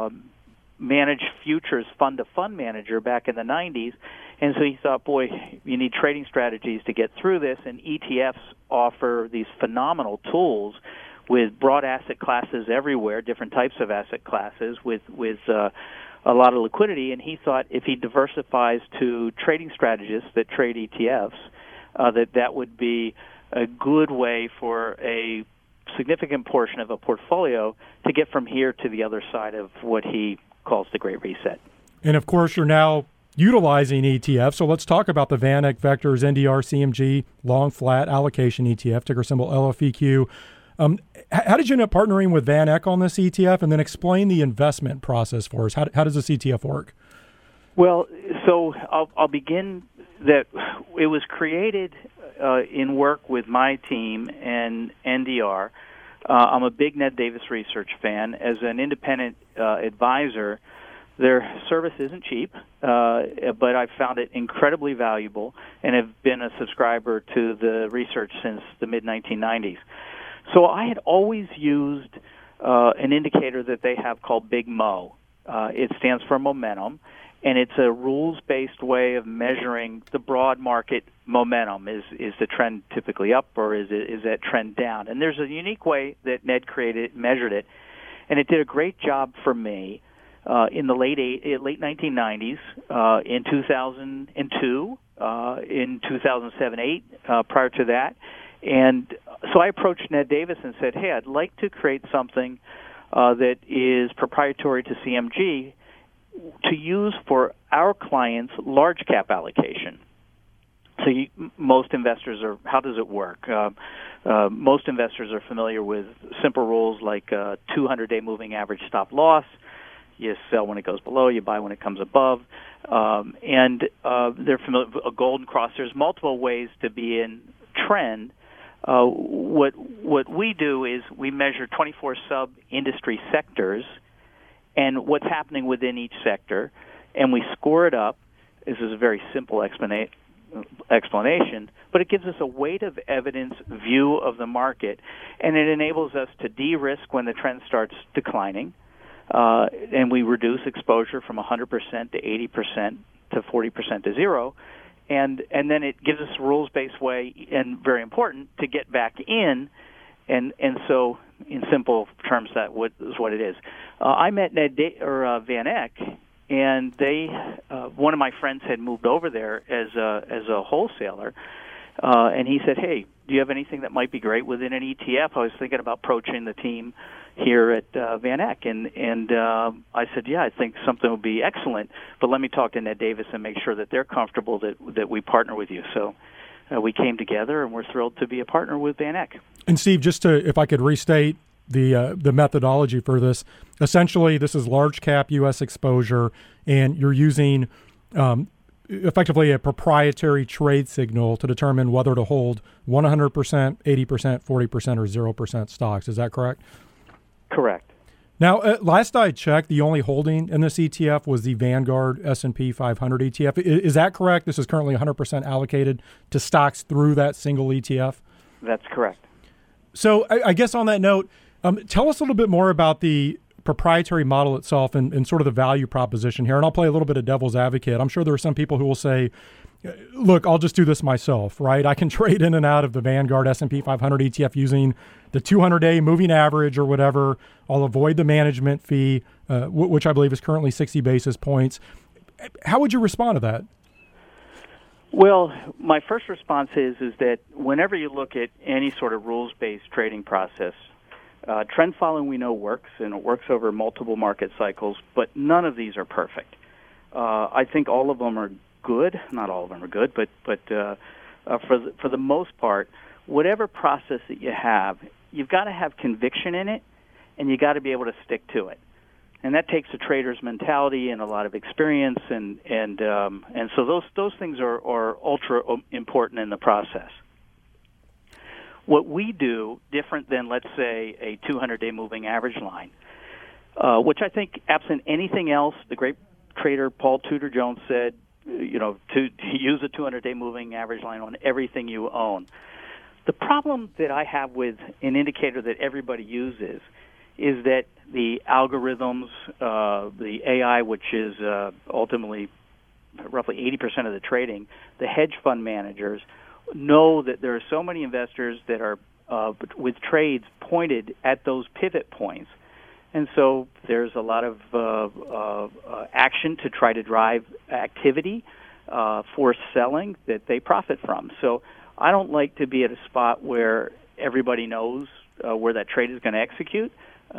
managed futures fund-to-fund manager back in the 90s, and so he thought, boy, you need trading strategies to get through this, and ETFs offer these phenomenal tools with broad asset classes everywhere, different types of asset classes with a lot of liquidity, and he thought if he diversifies to trading strategists that trade ETFs, that would be a good way for a significant portion of a portfolio to get from here to the other side of what he calls the Great Reset. And, of course, you're now utilizing ETFs. So let's talk about the VanEck Vectors NDR CMG Long Flat Allocation ETF, ticker symbol LFEQ. How did you end up partnering with VanEck on this ETF? And then explain the investment process for us. How does this ETF work? Well, so I'll begin that it was created in work with my team and NDR. I'm a big Ned Davis research fan. As an independent advisor, their service isn't cheap, but I've found it incredibly valuable and have been a subscriber to the research since the mid-1990s. So I had always used an indicator that they have called Big Mo. It stands for momentum, and it's a rules-based way of measuring the broad market momentum. Is the trend typically up, or is that trend down? And there's a unique way that Ned measured it, and it did a great job for me in the late 1990s, in 2002, in 2007-8, prior to that. And so I approached Ned Davis and said, hey, I'd like to create something that is proprietary to CMG to use for our clients' large cap allocation. So most investors are, how does it work? Most investors are familiar with simple rules like 200-day moving average stop loss. You sell when it goes below, you buy when it comes above. And they're familiar with a golden cross. There's multiple ways to be in trend. What we do is we measure 24 sub-industry sectors and what's happening within each sector, and we score it up. This is a very simple explanation, but it gives us a weight of evidence view of the market, and it enables us to de-risk when the trend starts declining, and we reduce exposure from 100% to 80% to 40% to zero. And then it gives us a rules-based way, and very important, to get back in. And so, in simple terms, that is what it is. I met VanEck, and one of my friends had moved over there as a wholesaler, and he said, "Hey, do you have anything that might be great within an ETF?" I was thinking about approaching the team here at VanEck, and I said, yeah, I think something would be excellent, but let me talk to Ned Davis and make sure that they're comfortable that we partner with you. So we came together, and we're thrilled to be a partner with VanEck. And Steve, just if I could restate the methodology for this, essentially this is large cap U.S. exposure, and you're using effectively a proprietary trade signal to determine whether to hold 100%, 80%, 40%, or 0% stocks. Is that correct? Correct. Now, last I checked, the only holding in this ETF was the Vanguard S&P 500 ETF. Is that correct? This is currently 100% allocated to stocks through that single ETF? That's correct. So I guess on that note, tell us a little bit more about the proprietary model itself and sort of the value proposition here. And I'll play a little bit of devil's advocate. I'm sure there are some people who will say, look, I'll just do this myself, right? I can trade in and out of the Vanguard S&P 500 ETF using the 200-day moving average or whatever. I'll avoid the management fee, which I believe is currently 60 basis points. How would you respond to that? Well, my first response is that whenever you look at any sort of rules-based trading process, trend following we know works, and it works over multiple market cycles, but none of these are perfect. I think all of them are good. Not all of them are good, but for the most part, whatever process that you have, you've got to have conviction in it, and you got to be able to stick to it. And that takes a trader's mentality and a lot of experience, and so those things are ultra important in the process. What we do, different than, let's say, a 200-day moving average line, which I think, absent anything else, the great trader Paul Tudor Jones said, to use a 200-day moving average line on everything you own. The problem that I have with an indicator that everybody uses is that the algorithms, the AI, which is ultimately roughly 80% of the trading, the hedge fund managers, know that there are so many investors that are with trades pointed at those pivot points. And so there's a lot of action to try to drive activity for selling that they profit from. So I don't like to be at a spot where everybody knows where that trade is going to execute.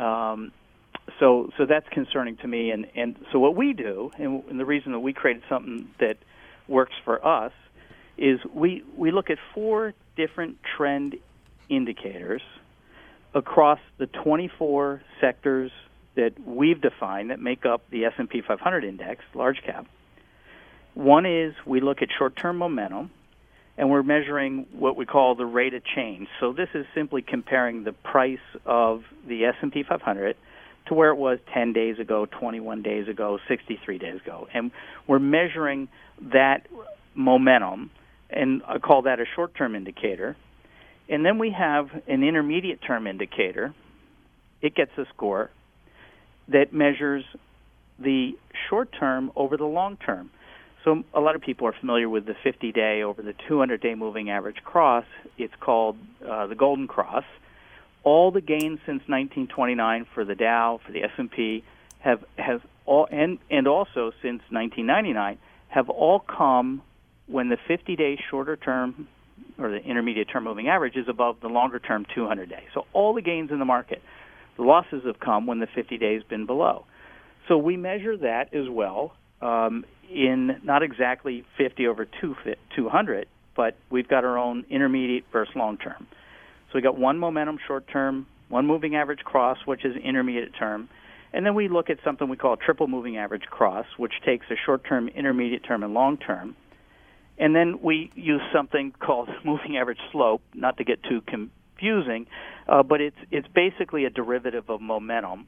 So that's concerning to me. And so what we do, and the reason that we created something that works for us, is we look at 4 different trend indicators across the 24 sectors that we've defined that make up the S&P 500 index, large cap. One is we look at short-term momentum, and we're measuring what we call the rate of change. So this is simply comparing the price of the S&P 500 to where it was 10 days ago, 21 days ago, 63 days ago. And we're measuring that momentum, and I call that a short-term indicator. And then we have an intermediate-term indicator. It gets a score that measures the short-term over the long-term. So a lot of people are familiar with the 50-day over the 200-day moving average cross. It's called the Golden Cross. All the gains since 1929 for the Dow, for the S&P, have all, and also since 1999, have all come when the 50-day shorter term or the intermediate term moving average is above the longer term 200-day. So all the gains in the market, the losses have come when the 50-day has been below. So we measure that as well in not exactly 50 over 200, but we've got our own intermediate versus long term. So we got one momentum short term, one moving average cross, which is intermediate term, and then we look at something we call a triple moving average cross, which takes a short term, intermediate term, and long term. And then we use something called moving average slope, not to get too confusing, but it's basically a derivative of momentum.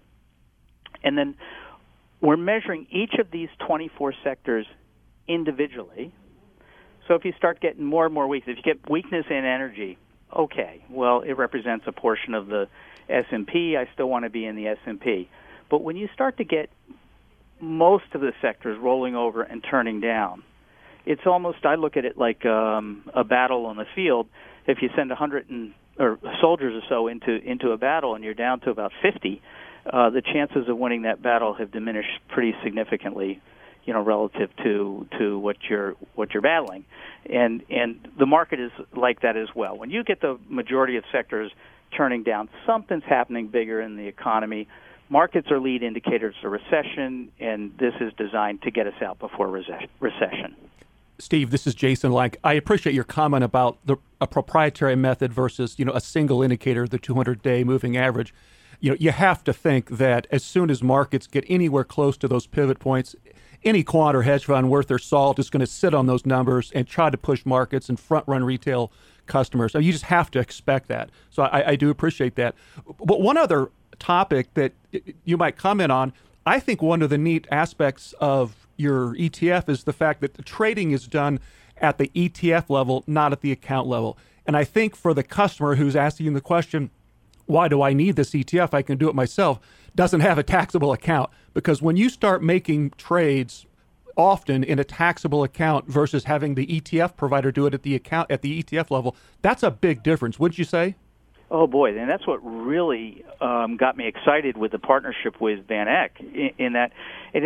And then we're measuring each of these 24 sectors individually. So if you start getting more and more weakness, if you get weakness in energy, okay, well, it represents a portion of the S&P. I still want to be in the S&P. But when you start to get most of the sectors rolling over and turning down, it's almost, I look at it like a battle on the field. If you send 100 or soldiers or so into a battle and you're down to about 50, the chances of winning that battle have diminished pretty significantly, relative to what you're battling. And the market is like that as well. When you get the majority of sectors turning down, something's happening bigger in the economy. Markets are lead indicators of recession, and this is designed to get us out before recession. Steve, this is Jason Lank. I appreciate your comment about a proprietary method versus, a single indicator, the 200-day moving average. You have to think that as soon as markets get anywhere close to those pivot points, any quant or hedge fund worth their salt is going to sit on those numbers and try to push markets and front-run retail customers. So you just have to expect that. So I do appreciate that. But one other topic that you might comment on, I think one of the neat aspects of your ETF is the fact that the trading is done at the ETF level, not at the account level. And I think for the customer who's asking the question, why do I need this ETF? I can do it myself, doesn't have a taxable account. Because when you start making trades often in a taxable account versus having the ETF provider do it at the ETF level, that's a big difference, wouldn't you say? Oh boy, and that's what really got me excited with the partnership with Van Eck. In that,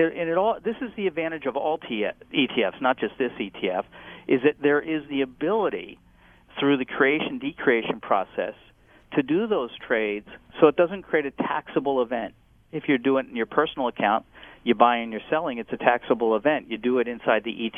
this is the advantage of all ETFs, not just this ETF, is that there is the ability through the decreation process to do those trades, so it doesn't create a taxable event. If you're doing it in your personal account, you're buying, you're selling, it's a taxable event. You do it inside the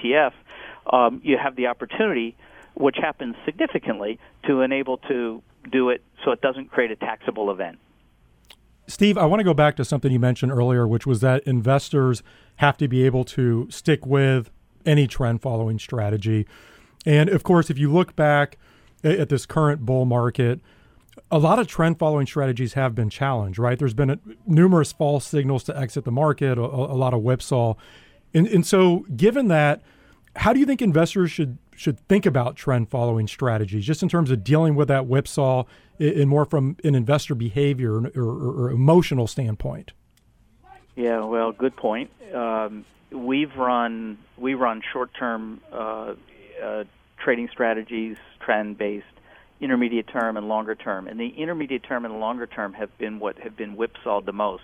ETF, you have the opportunity, which happens significantly, to enable to do it so it doesn't create a taxable event. Steve, I want to go back to something you mentioned earlier, which was that investors have to be able to stick with any trend following strategy. And of course, if you look back at this current bull market, a lot of trend following strategies have been challenged, right? There's been numerous false signals to exit the market, a lot of whipsaw. And so given that, how do you think investors should think about trend following strategies, just in terms of dealing with that whipsaw and more from an investor behavior or emotional standpoint? Yeah, well, good point. We run short-term trading strategies, trend-based, intermediate term and longer term, and the intermediate term and longer term have been what have been whipsawed the most.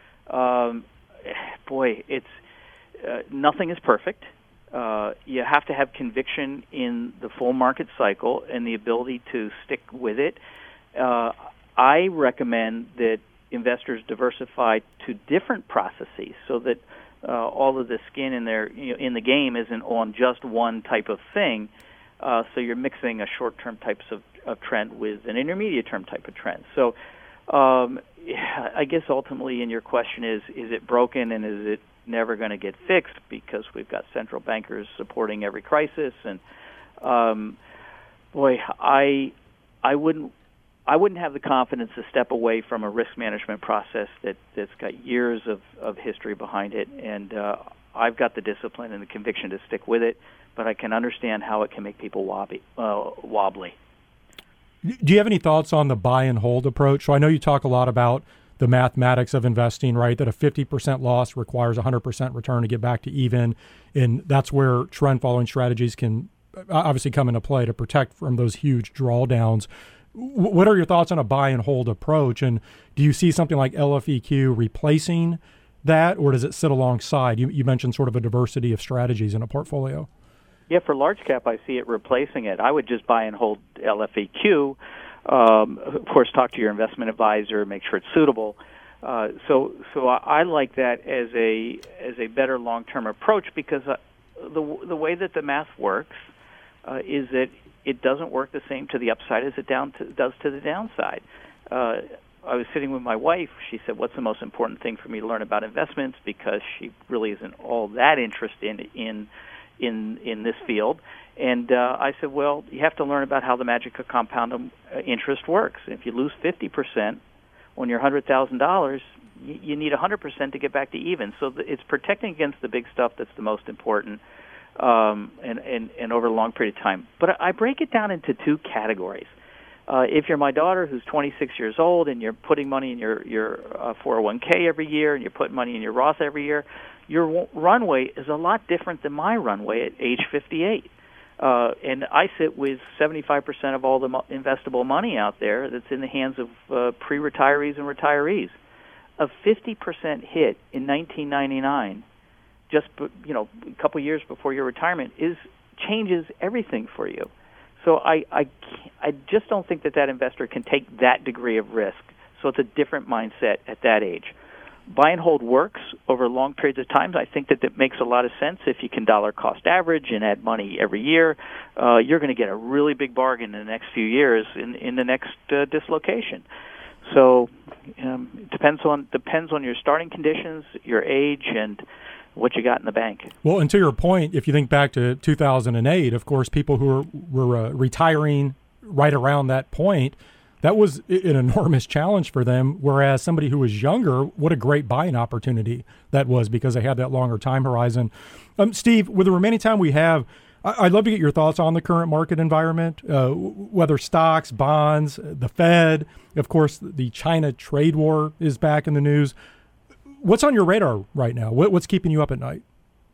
It's nothing is perfect. You have to have conviction in the full market cycle and the ability to stick with it. I recommend that investors diversify to different processes so that all of the skin in in the game isn't on just one type of thing. So you're mixing a short-term types of trend with an intermediate-term type of trend. So I guess ultimately in your question is it broken and is it never going to get fixed because we've got central bankers supporting every crisis? And I wouldn't have the confidence to step away from a risk management process that's got years of history behind it, and I've got the discipline and the conviction to stick with it, but I can understand how it can make people wobbly. Do you have any thoughts on the buy and hold approach? So I know you talk a lot about the mathematics of investing, right, that a 50% loss requires 100% return to get back to even, and that's where trend following strategies can obviously come into play to protect from those huge drawdowns. What are your thoughts on a buy and hold approach, and do you see something like LFEQ replacing that, or does it sit alongside? You mentioned sort of a diversity of strategies in a portfolio. Yeah, for large cap, I see it replacing it. I would just buy and hold LFEQ. Of course, talk to your investment advisor, make sure it's suitable. So I like that as a better long-term approach because the way that the math works is that it doesn't work the same to the upside as it does to the downside. I was sitting with my wife. She said, "What's the most important thing for me to learn about investments?" Because she really isn't all that interested in this field. And I said, well, you have to learn about how the magic of compound interest works. If you lose 50% on your $100,000, you need 100% to get back to even. So it's protecting against the big stuff that's the most important and over a long period of time. But I break it down into two categories. If you're my daughter who's 26 years old and you're putting money in your 401k every year and you're putting money in your Roth every year, your runway is a lot different than my runway at age 58. And I sit with 75% of all the investable money out there that's in the hands of pre-retirees and retirees. A 50% hit in 1999, just a couple years before your retirement, changes everything for you. So I just don't think that investor can take that degree of risk. So it's a different mindset at that age. Buy and hold works over long periods of time. I think that makes a lot of sense. If you can dollar cost average and add money every year, you're going to get a really big bargain in the next few years in the next dislocation. So it depends on your starting conditions, your age, and what you got in the bank. Well, and to your point, if you think back to 2008, of course, people who were retiring right around that point, that was an enormous challenge for them, whereas somebody who was younger, what a great buying opportunity that was because they had that longer time horizon. Steve, with the remaining time we have, I'd love to get your thoughts on the current market environment, whether stocks, bonds, the Fed, of course, the China trade war is back in the news. What's on your radar right now? What's keeping you up at night?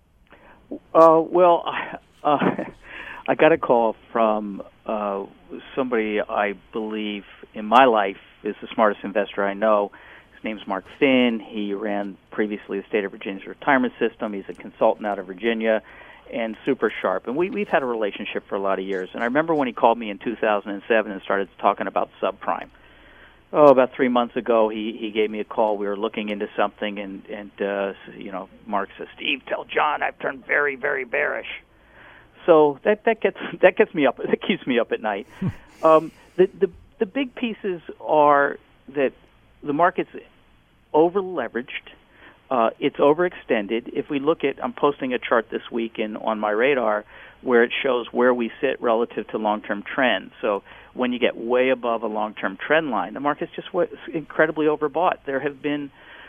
I got a call from somebody I believe in my life is the smartest investor I know. His name's Mark Finn. He ran previously the state of Virginia's retirement system. He's a consultant out of Virginia and super sharp. And we've had a relationship for a lot of years. And I remember when he called me in 2007 and started talking about subprime. About 3 months ago, he gave me a call. We were looking into something, and Mark says, "Steve, tell John I've turned very, very bearish." So that gets me up. That keeps me up at night. The big pieces are that the market's over-leveraged. It's overextended. If we look at, I'm posting a chart this week on my radar where it shows where we sit relative to long-term trends. So when you get way above a long-term trend line, the market's just incredibly overbought. There have been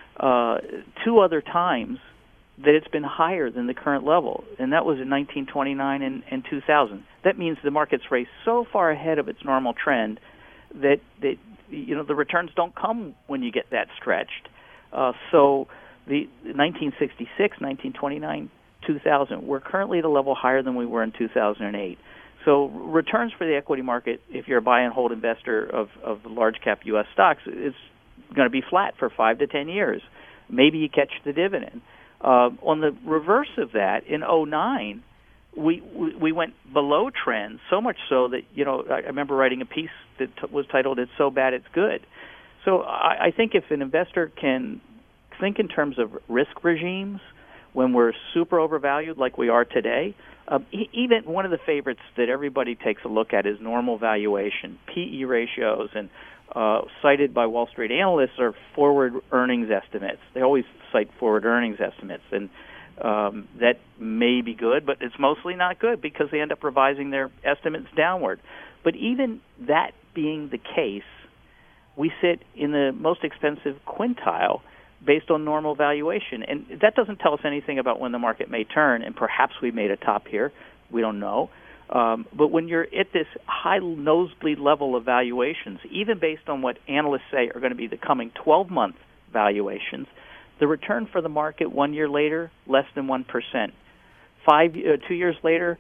2 other times that it's been higher than the current level, and that was in 1929 and 2000. That means the market's raced so far ahead of its normal trend that the returns don't come when you get that stretched. So the 1966, 1929, 2000, we're currently at a level higher than we were in 2008. So returns for the equity market, if you're a buy and hold investor of large cap U.S. stocks, is going to be flat for 5 to 10 years. Maybe you catch the dividend. On the reverse of that, in 2009, we went below trend, so much so that, I remember writing a piece that was titled, "It's So Bad It's Good." So I think if an investor can think in terms of risk regimes when we're super overvalued like we are today, even one of the favorites that everybody takes a look at is normal valuation, PE ratios, and cited by Wall Street analysts are forward earnings estimates. They always cite forward earnings estimates, and that may be good, but it's mostly not good because they end up revising their estimates downward. But even that being the case, we sit in the most expensive quintile based on normal valuation. And that doesn't tell us anything about when the market may turn, and perhaps we made a top here. We don't know. But when you're at this high nosebleed level of valuations, even based on what analysts say are going to be the coming 12-month valuations, the return for the market 1 year later, less than 1%. 2 years later,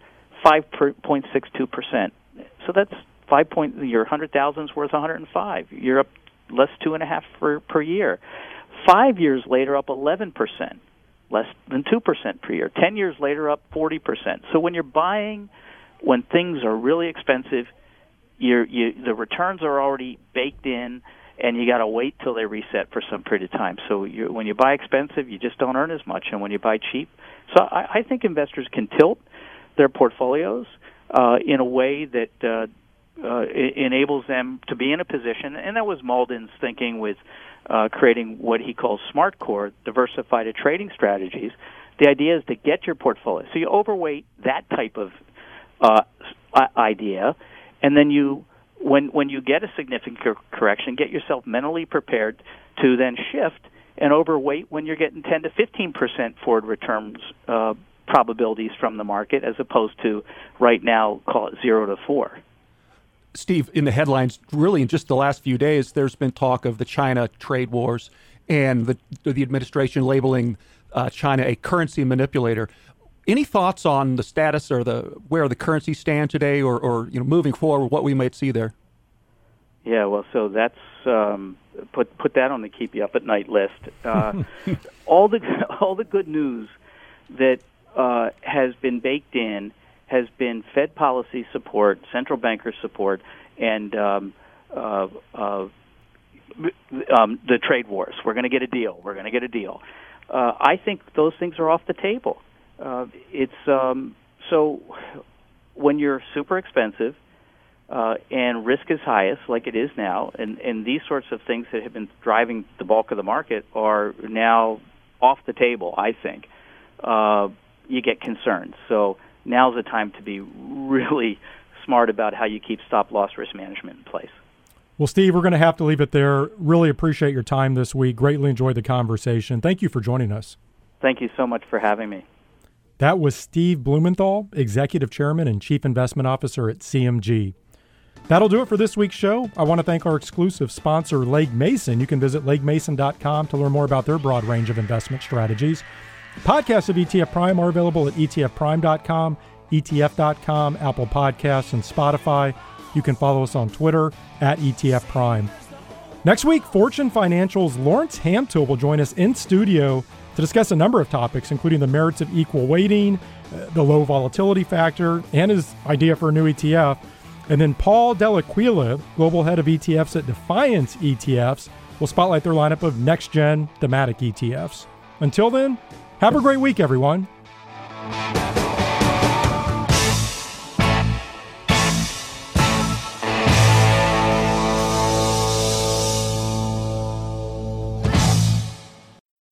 5.62%. So that's your 100,000 is worth 105. You're up less 2.5 per year. 5 years later, up 11%, less than 2% per year. 10 years later, up 40%. So when you're buying, when things are really expensive, the returns are already baked in, and you got to wait till they reset for some period of time. So when you buy expensive, you just don't earn as much, and when you buy cheap, so I think investors can tilt their portfolios in a way that enables them to be in a position, and that was Malden's thinking with creating what he calls SMART Core, diversified trading strategies. The idea is to get your portfolio. So you overweight that type of idea, and then when you get a significant correction, get yourself mentally prepared to then shift and overweight when you're getting 10 to 15% forward returns probabilities from the market, as opposed to right now, call it 0 to 4. Steve, in the headlines, really in just the last few days, there's been talk of the China trade wars and the administration labeling China a currency manipulator. Any thoughts on the status or where the currency stand today, or moving forward, what we might see there? Yeah, well, so that's put that on the keep you up at night list. All the good news that has been baked in has been Fed policy support, central banker support, and the trade wars. We're going to get a deal. We're going to get a deal. I think those things are off the table. So when you're super expensive and risk is highest, like it is now, and these sorts of things that have been driving the bulk of the market are now off the table, I think, you get concerned. So now's the time to be really smart about how you keep stop-loss risk management in place. Well, Steve, we're going to have to leave it there. Really appreciate your time this week. Greatly enjoyed the conversation. Thank you for joining us. Thank you so much for having me. That was Steve Blumenthal, Executive Chairman and Chief Investment Officer at CMG. That'll do it for this week's show. I want to thank our exclusive sponsor, Legg Mason. You can visit leggmason.com to learn more about their broad range of investment strategies. Podcasts of ETF Prime are available at etfprime.com, etf.com, Apple Podcasts, and Spotify. You can follow us on Twitter at ETF Prime. Next week, Fortune Financial's Lawrence Hamtil will join us in studio to discuss a number of topics, including the merits of equal weighting, the low volatility factor, and his idea for a new ETF. And then Paul Dell'Aquila, Global Head of ETFs at Defiance ETFs, will spotlight their lineup of next-gen thematic ETFs. Until then, have a great week, everyone.